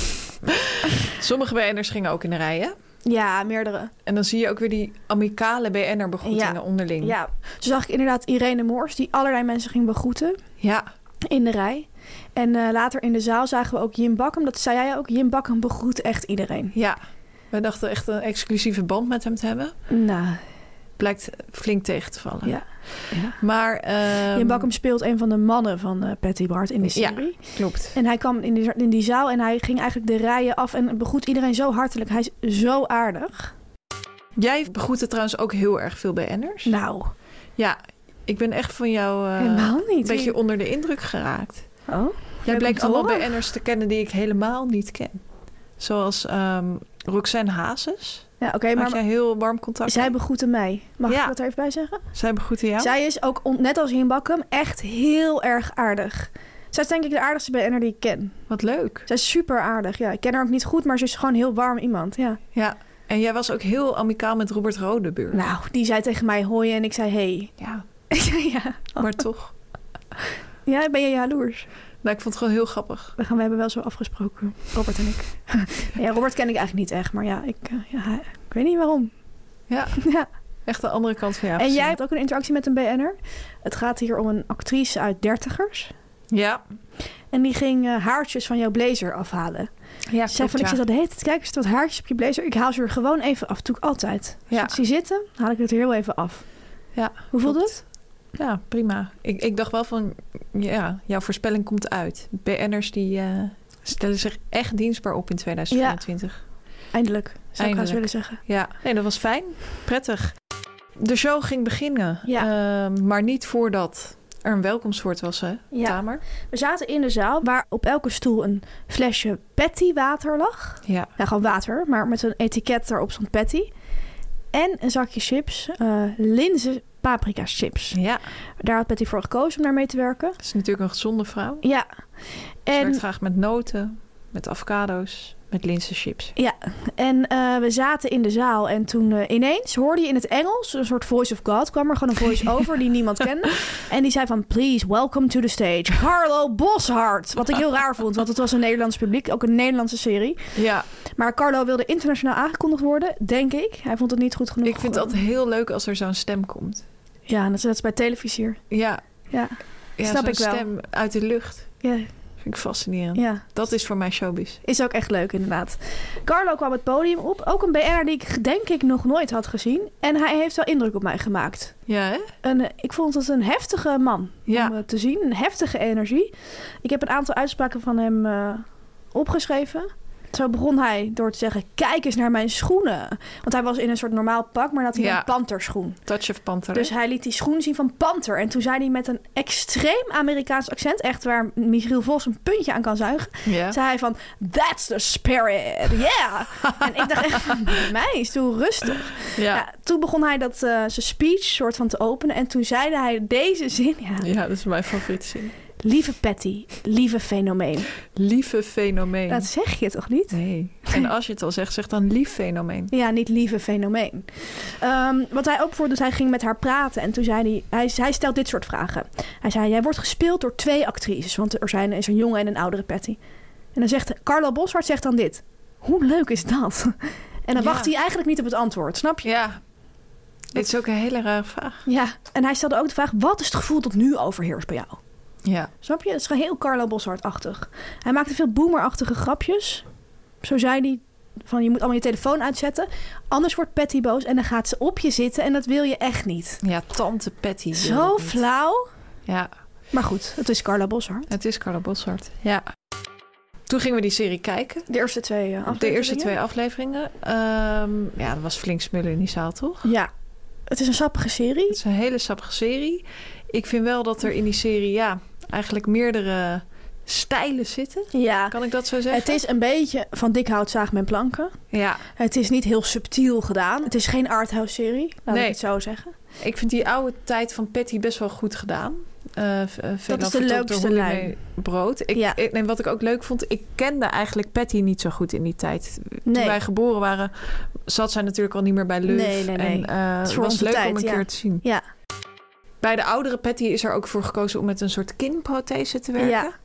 sommige B N'ers gingen ook in de rij, hè? Ja, meerdere. En dan zie je ook weer die amicale B N'er begroetingen ja. onderling. Ja, toen zag ik inderdaad Irene Moors, die allerlei mensen ging begroeten. Ja. In de rij. En uh, later in de zaal zagen we ook Jim Bakkum. Dat zei jij ook. Jim Bakkum begroet echt iedereen. Ja. Wij dachten echt een exclusieve band met hem te hebben. Nou. Blijkt flink tegen te vallen. Ja. ja. Maar um... Jim Bakkum speelt een van de mannen van uh, Patty Bart in de serie. Ja, klopt. En hij kwam in die, in die zaal en hij ging eigenlijk de rijen af en begroet iedereen zo hartelijk. Hij is zo aardig. Jij begroette trouwens ook heel erg veel B N'ers. Nou. Ja, ik ben echt van jou uh, helemaal niet. een beetje onder de indruk geraakt. Oh? Jij bleek allemaal B N'ers te kennen die ik helemaal niet ken. Zoals um, Roxanne Hazes. Ja, oké, okay, maar had jij heel warm contact. Zij begroette mij. Mag ja. ik dat er even bij zeggen? Zij begroette jou. Zij is ook, on, net als Jim Bakkum, echt heel erg aardig. Zij is denk ik de aardigste B N'er die ik ken. Wat leuk. Zij is super aardig. Ja, ik ken haar ook niet goed, maar ze is gewoon heel warm iemand. Ja. Ja. En jij was ook heel amicaal met Robert Rodebuur. Nou, die zei tegen mij hoi en ik zei hey. Ja. ja. Maar toch. Ja, ben je jaloers? Nou, ik vond het gewoon heel grappig. We, gaan, we hebben wel zo afgesproken, Robert en ik. ja, Robert ken ik eigenlijk niet echt, maar ja, ik, ja, ik weet niet waarom. Ja, ja. Echt de andere kant van jou. En jij hebt ook een interactie met een B N'er. Het gaat hier om een actrice uit dertigers. Ja. En die ging uh, haartjes van jouw blazer afhalen. Ja, ze zei van, ik zit al de hele tijd, kijk eens wat haartjes op je blazer. Ik haal ze er gewoon even af, doe ik altijd. Ja. Als ik zie zitten, haal ik het er heel even af. Ja. Hoe voelt het? Ja, prima. Ik, ik dacht wel van, ja, jouw voorspelling komt uit. B N'ers die uh, stellen zich echt dienstbaar op in twintig vierentwintig. Ja. Eindelijk, zou ik haast willen zeggen. Ja, nee, dat was fijn. Prettig. De show ging beginnen. Ja. Uh, maar niet voordat er een welkomstwoord was, hè, Ja. Tamer? We zaten in de zaal waar op elke stoel een flesje Patty water lag. Ja. Ja, gewoon water, maar met een etiket erop stond Patty. En een zakje chips, uh, linzen paprika chips. Ja. Daar had Patty voor gekozen om daarmee te werken. Dat is natuurlijk een gezonde vrouw. Ja. Ze En werkt graag met noten, met avocado's, met linzenchips. Ja, en uh, we zaten in de zaal en toen uh, ineens hoorde je in het Engels een soort voice of God. Kwam er gewoon een voice-over die niemand kende. En die zei van, please, welcome to the stage. Carlo Boszhard. Wat ik heel raar vond, want het was een Nederlands publiek. Ook een Nederlandse serie. Ja. Maar Carlo wilde internationaal aangekondigd worden, denk ik. Hij vond het niet goed genoeg. Ik vind het altijd heel leuk als er zo'n stem komt. Ja, en dat is, dat is bij televisier. Ja. Ja, ja snap ik wel. Stem uit de lucht. Ja. Vind ik fascinerend. Ja. Dat is voor mij showbiz. Is ook echt leuk, inderdaad. Carlo kwam het podium op. Ook een B N'er die ik denk ik nog nooit had gezien. En hij heeft wel indruk op mij gemaakt. Ja, hè? Een, ik vond het een heftige man ja. om uh, te zien. Een heftige energie. Ik heb een aantal uitspraken van hem uh, opgeschreven. Zo begon hij door te zeggen, kijk eens naar mijn schoenen. Want hij was in een soort normaal pak, maar had hij ja. een panterschoen. Touch of Panther. Dus hij liet die schoen zien van Panther. En toen zei hij met een extreem Amerikaans accent, echt waar Michiel Vos een puntje aan kan zuigen, ja. zei hij van, that's the spirit, yeah. En ik dacht echt, meis, doe rustig. Ja. Ja, toen begon hij dat uh, zijn speech soort van te openen. En toen zeide hij deze zin. Ja, ja dat is mijn favoriete zin. Lieve Patty, lieve fenomeen. Lieve fenomeen. Dat zeg je toch niet? Nee. En als je het al zegt, zeg dan lief fenomeen. Ja, niet lieve fenomeen. Um, wat hij ook voor, dus hij ging met haar praten. En toen zei hij, hij, hij stelt dit soort vragen. Hij zei, jij wordt gespeeld door twee actrices. Want er zijn, is een jonge en een oudere Patty. En dan zegt Carlo Boszhard zegt dan dit. Hoe leuk is dat? En dan ja. wacht hij eigenlijk niet op het antwoord, snap je? Ja. Dit is ook een hele rare vraag. Ja, en hij stelde ook de vraag, wat is het gevoel dat nu overheerst bij jou? Ja. Snap je? Het is gewoon heel Carlo Boszhard-achtig. Hij maakte veel boomerachtige grapjes. Zo zei hij van, je moet allemaal je telefoon uitzetten. Anders wordt Patty boos en dan gaat ze op je zitten. En dat wil je echt niet. Ja, tante Patty. Zo flauw. Ja. Maar goed, het is Carlo Boszhard. Het is Carlo Boszhard, ja. Toen gingen we die serie kijken. De eerste twee uh, afleveringen. De eerste twee afleveringen. Um, ja, er was flink smullen in die zaal, toch? Ja. Het is een sappige serie. Het is een hele sappige serie. Ik vind wel dat er in die serie, ja, eigenlijk meerdere stijlen zitten. Ja. Kan ik dat zo zeggen? Het is een beetje van dik hout zaag men planken. Ja. Het is niet heel subtiel gedaan. Het is geen arthouse serie, laat nee. ik het zo zeggen. Ik vind die oude tijd van Patty best wel goed gedaan. Uh, dat is de leukste lijn. Brood. Ik, ja. ik, en wat ik ook leuk vond, ik kende eigenlijk Patty niet zo goed in die tijd. Nee. Toen wij geboren waren, zat zij natuurlijk al niet meer bij Leuf. Nee, nee, nee. En uh, het was leuk tijd, om een ja. keer te zien. Ja. Bij de oudere Patty is er ook voor gekozen om met een soort kinprothese te werken. Ja.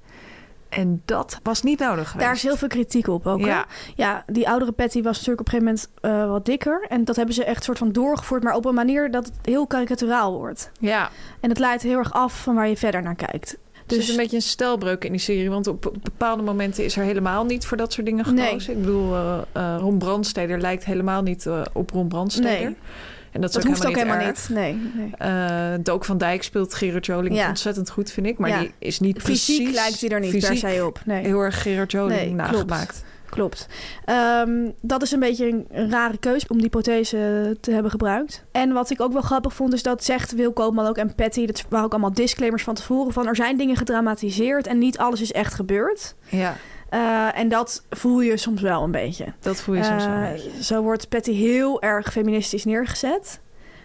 En dat was niet nodig geweest. Daar is heel veel kritiek op ook. Ja, ja die oudere Patty was natuurlijk op een gegeven moment uh, wat dikker. En dat hebben ze echt soort van doorgevoerd, maar op een manier dat het heel karikaturaal wordt. Ja. En het leidt heel erg af van waar je verder naar kijkt. Dus er is een beetje een stijlbreuk in die serie. Want op bepaalde momenten is er helemaal niet voor dat soort dingen gekozen. Nee. Ik bedoel, uh, uh, Ron Brandsteder lijkt helemaal niet uh, op Ron Brandsteder. Nee. En dat, dat ook hoeft helemaal ook helemaal niet. niet. Nee, nee. Uh, Dook van Dijk speelt Gerard Joling ja. ontzettend goed, vind ik. Maar ja. die is niet fysiek precies... lijkt hij er niet per se op. Nee. Heel erg Gerard Joling nee, nagemaakt. Klopt. Um, dat is een beetje een, een rare keuze om die prothese te hebben gebruikt. En wat ik ook wel grappig vond, is dat zegt Wil Koopman ook en Patty, dat waren ook allemaal disclaimers van tevoren, van er zijn dingen gedramatiseerd en niet alles is echt gebeurd. Ja. Uh, en dat voel je soms wel een beetje. Dat voel je soms uh, wel een beetje. Zo wordt Patty heel erg feministisch neergezet.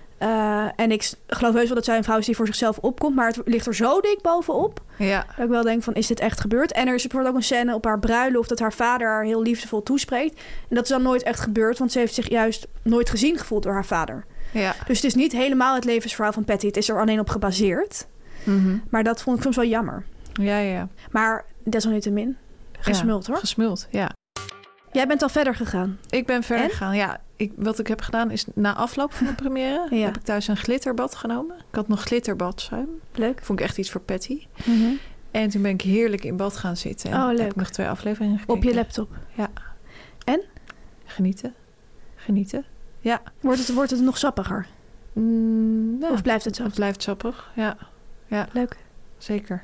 Uh, en ik geloof heus wel dat zij een vrouw is die voor zichzelf opkomt, maar het ligt er zo dik bovenop. Ja. Dat ik wel denk van, is dit echt gebeurd? En er is bijvoorbeeld ook een scène op haar bruiloft dat haar vader haar heel liefdevol toespreekt. En dat is dan nooit echt gebeurd, want ze heeft zich juist nooit gezien gevoeld door haar vader. Ja. Dus het is niet helemaal het levensverhaal van Patty. Het is er alleen op gebaseerd. Mm-hmm. Maar dat vond ik soms wel jammer. Ja, ja, ja. Maar desalniettemin, gesmuld ja, hoor. Gesmuld, ja. Jij bent al verder gegaan. Ik ben verder en? gegaan, ja. Ik, wat ik heb gedaan is na afloop van de première... ja. heb ik thuis een glitterbad genomen. Ik had nog glitterbadzwem. Leuk. Vond ik echt iets voor Patty. Mm-hmm. En toen ben ik heerlijk in bad gaan zitten. En oh, leuk. heb ik nog twee afleveringen gekeken. Op je laptop? Ja. En? Genieten. Genieten. Ja. Wordt het, wordt het nog sappiger? Mm, ja. Of blijft het zo? Het blijft sappig, ja. ja. Leuk. Zeker.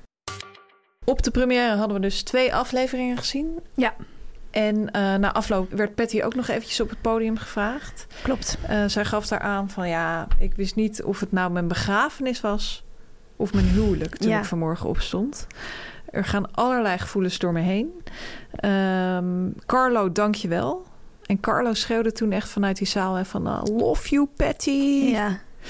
Op de première hadden we dus twee afleveringen gezien. Ja. En uh, na afloop werd Patty ook nog eventjes op het podium gevraagd. Klopt. Uh, zij gaf daar aan van ja, ik wist niet of het nou mijn begrafenis was Of mijn huwelijk toen Ja. ik vanmorgen opstond. Er gaan allerlei gevoelens door me heen. Um, Carlo, dank je wel. En Carlo schreeuwde toen echt vanuit die zaal... Hè, van uh, love you, Patty. Ja.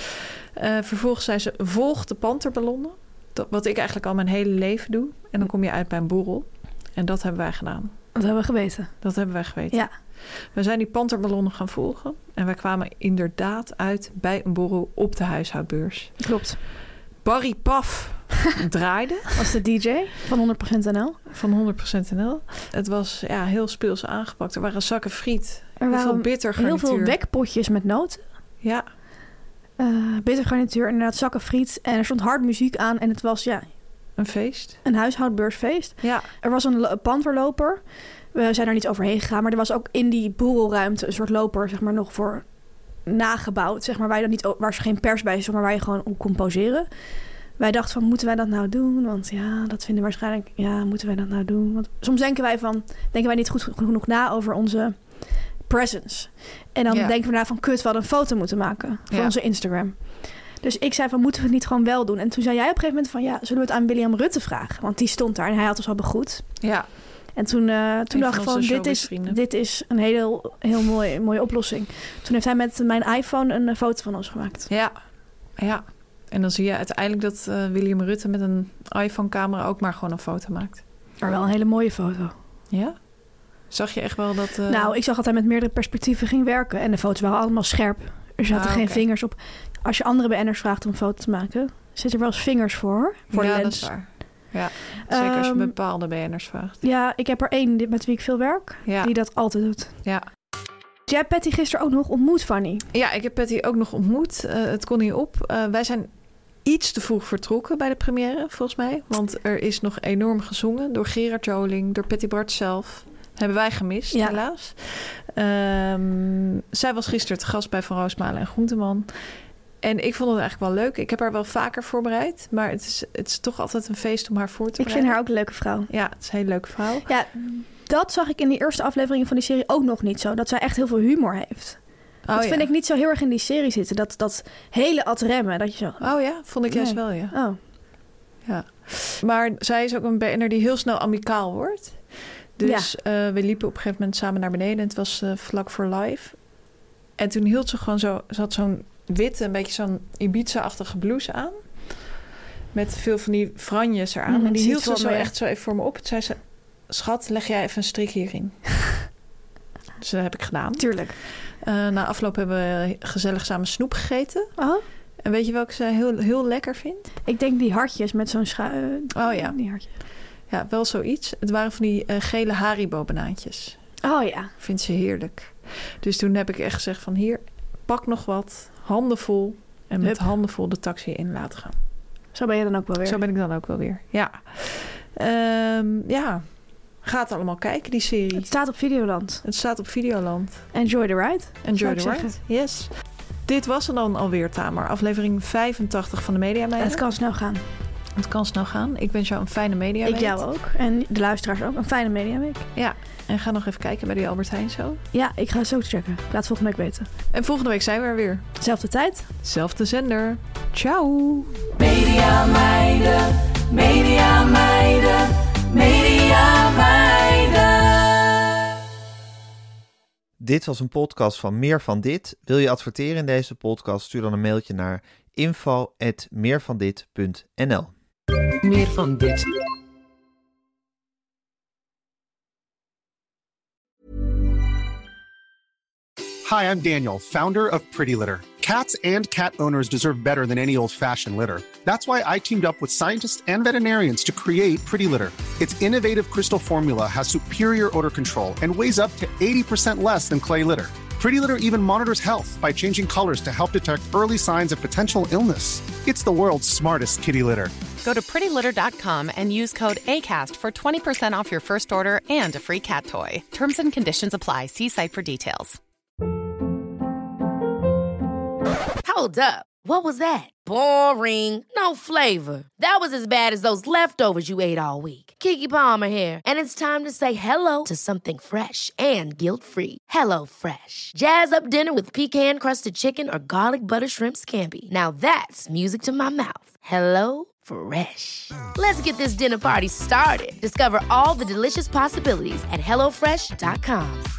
Uh, vervolgens zei ze, volg de panterballonnen. Dat, wat ik eigenlijk al mijn hele leven doe. En dan kom je uit bij een borrel. En dat hebben wij gedaan. Dat hebben we geweten. Dat hebben wij geweten. Ja. We zijn die panterballonnen gaan volgen. En wij kwamen inderdaad uit bij een borrel op de huishoudbeurs. Klopt. Barry Paf draaide. Was de D J van honderd procent N L. Van honderd procent N L. Het was ja, heel speels aangepakt. Er waren zakken friet. Er heel waren veel bitter heel garnituur. veel wekpotjes met noten. Ja. Uh, bitter garnituur, inderdaad zakken friet. En er stond hard muziek aan. En het was ja, Een feest. een huishoudbeursfeest. Ja. Er was een lo- panterloper. We zijn er niet overheen gegaan. Maar er was ook in die borrelruimte een soort loper, zeg maar, nog voor nagebouwd. Zeg maar, waar, je dan niet, waar ze geen pers bij is, maar waar je gewoon op kon poseren. Wij dachten van, moeten wij dat nou doen? Want ja, dat vinden we waarschijnlijk... Ja, moeten wij dat nou doen? Want soms denken wij van... Denken wij niet goed genoeg na over onze presence. En dan Ja. denken we na van... Kut, we hadden een foto moeten maken voor Ja. onze Instagram. Dus ik zei van, moeten we het niet gewoon wel doen? En toen zei jij op een gegeven moment van... Ja, zullen we het aan William Rutte vragen? Want die stond daar en hij had ons al begroet. Ja. En toen, uh, toen dacht ik van van, onze dit is, showbizvrienden. dit is een heel, heel mooie, mooie oplossing. Toen heeft hij met mijn iPhone een uh, foto van ons gemaakt. Ja. Ja. En dan zie je uiteindelijk dat uh, William Rutte met een iPhone-camera ook maar gewoon een foto maakt. Maar wel een hele mooie foto. Ja? Zag je echt wel dat... Uh... Nou, ik zag dat hij met meerdere perspectieven ging werken. En de foto's waren allemaal scherp. Er zaten Ah, geen okay. vingers op. Als je andere B N'ers vraagt om een foto te maken... zitten er wel eens vingers voor, voor ja, de dat lens. is waar. Ja, zeker als je Um, bepaalde B N'ers vraagt. Ja, ik heb er één met wie ik veel werk... Ja. die dat altijd doet. Ja. Jij hebt Patty gisteren ook nog ontmoet, Fanny. Ja, ik heb Patty ook nog ontmoet. Uh, het kon niet op. Uh, wij zijn iets te vroeg vertrokken bij de première, volgens mij. Want er is nog enorm gezongen door Gerard Joling, door Patty Bart zelf. Hebben wij gemist, Ja. helaas. Um, zij was gisteren te gast bij Van Roosmalen en Groenteman. En ik vond het eigenlijk wel leuk. Ik heb haar wel vaker voorbereid. Maar het is, het is toch altijd een feest om haar voor te Ik vind bereiden. haar ook een leuke vrouw. Ja, het is een hele leuke vrouw. Ja, dat zag ik in die eerste afleveringen van die serie ook nog niet zo. Dat zij echt heel veel humor heeft. Oh, dat ja. vind ik niet zo heel erg in die serie zitten. Dat, dat hele ad remmen. Dat je zo... Oh ja, vond ik juist Nee. wel, ja. Oh. ja. Maar zij is ook een B N'er die heel snel amicaal wordt. Dus ja. uh, we liepen op een gegeven moment samen naar beneden. En het was uh, vlak voor live. En toen hield ze gewoon zo... Ze had zo'n witte, een beetje zo'n Ibiza-achtige blouse aan. Met veel van die franjes eraan. Mm, en die ziet hield ze wel zo mee. echt zo even voor me op. Toen zei ze... Schat, leg jij even een strik hierin. Dus dat heb ik gedaan. Tuurlijk. Uh, na afloop hebben we gezellig samen snoep gegeten. Oh? En weet je welke ze heel, heel lekker vindt? Ik denk die hartjes met zo'n scha... Oh ja. Die hartjes. Ja, wel zoiets. Het waren van die uh, gele Haribo-banaantjes. Oh ja. Vindt ze heerlijk. Dus toen heb ik echt gezegd van hier, pak nog wat, handen vol. En met Hup. handen vol de taxi in laten gaan. Zo ben je dan ook wel weer. Zo ben ik dan ook wel weer, ja. Um, ja, gaat allemaal kijken, die serie. Het staat op Videoland. Het staat op Videoland. Enjoy the ride. Enjoy ik the ride, zeggen. yes. Dit was er dan alweer, Tamer. Aflevering vijfentachtig van de Media Meiden. Het kan snel gaan. Het kan snel gaan. Ik wens jou een fijne Media Ik jou ook. En de luisteraars ook. Een fijne mediaweek. Ja, en ga nog even kijken bij die Albert Heijn zo. Ja, ik ga het zo checken. Laat volgende week weten. En volgende week zijn we er weer. Zelfde tijd. Zelfde zender. Ciao. Media meiden, media meiden, media meiden. Dit was een podcast van Meer van Dit. Wil je adverteren in deze podcast? Stuur dan een mailtje naar info at meervandit punt n l. Meer van dit. Hi, I'm Daniel, founder of Pretty Litter. Cats and cat owners deserve better than any old-fashioned litter. That's why I teamed up with scientists and veterinarians to create Pretty Litter. Its innovative crystal formula has superior odor control and weighs up to eighty percent less than clay litter. Pretty Litter even monitors health by changing colors to help detect early signs of potential illness. It's the world's smartest kitty litter. Go to pretty litter dot com and use code ACAST for twenty percent off your first order and a free cat toy. Terms and conditions apply. See site for details. Hold up. What was that? Boring. No flavor. That was as bad as those leftovers you ate all week. Keke Palmer here, and it's time to say hello to something fresh and guilt-free. Hello Fresh. Jazz up dinner with pecan-crusted chicken or garlic butter shrimp scampi. Now that's music to my mouth. Hello Fresh. Let's get this dinner party started. Discover all the delicious possibilities at hello fresh dot com.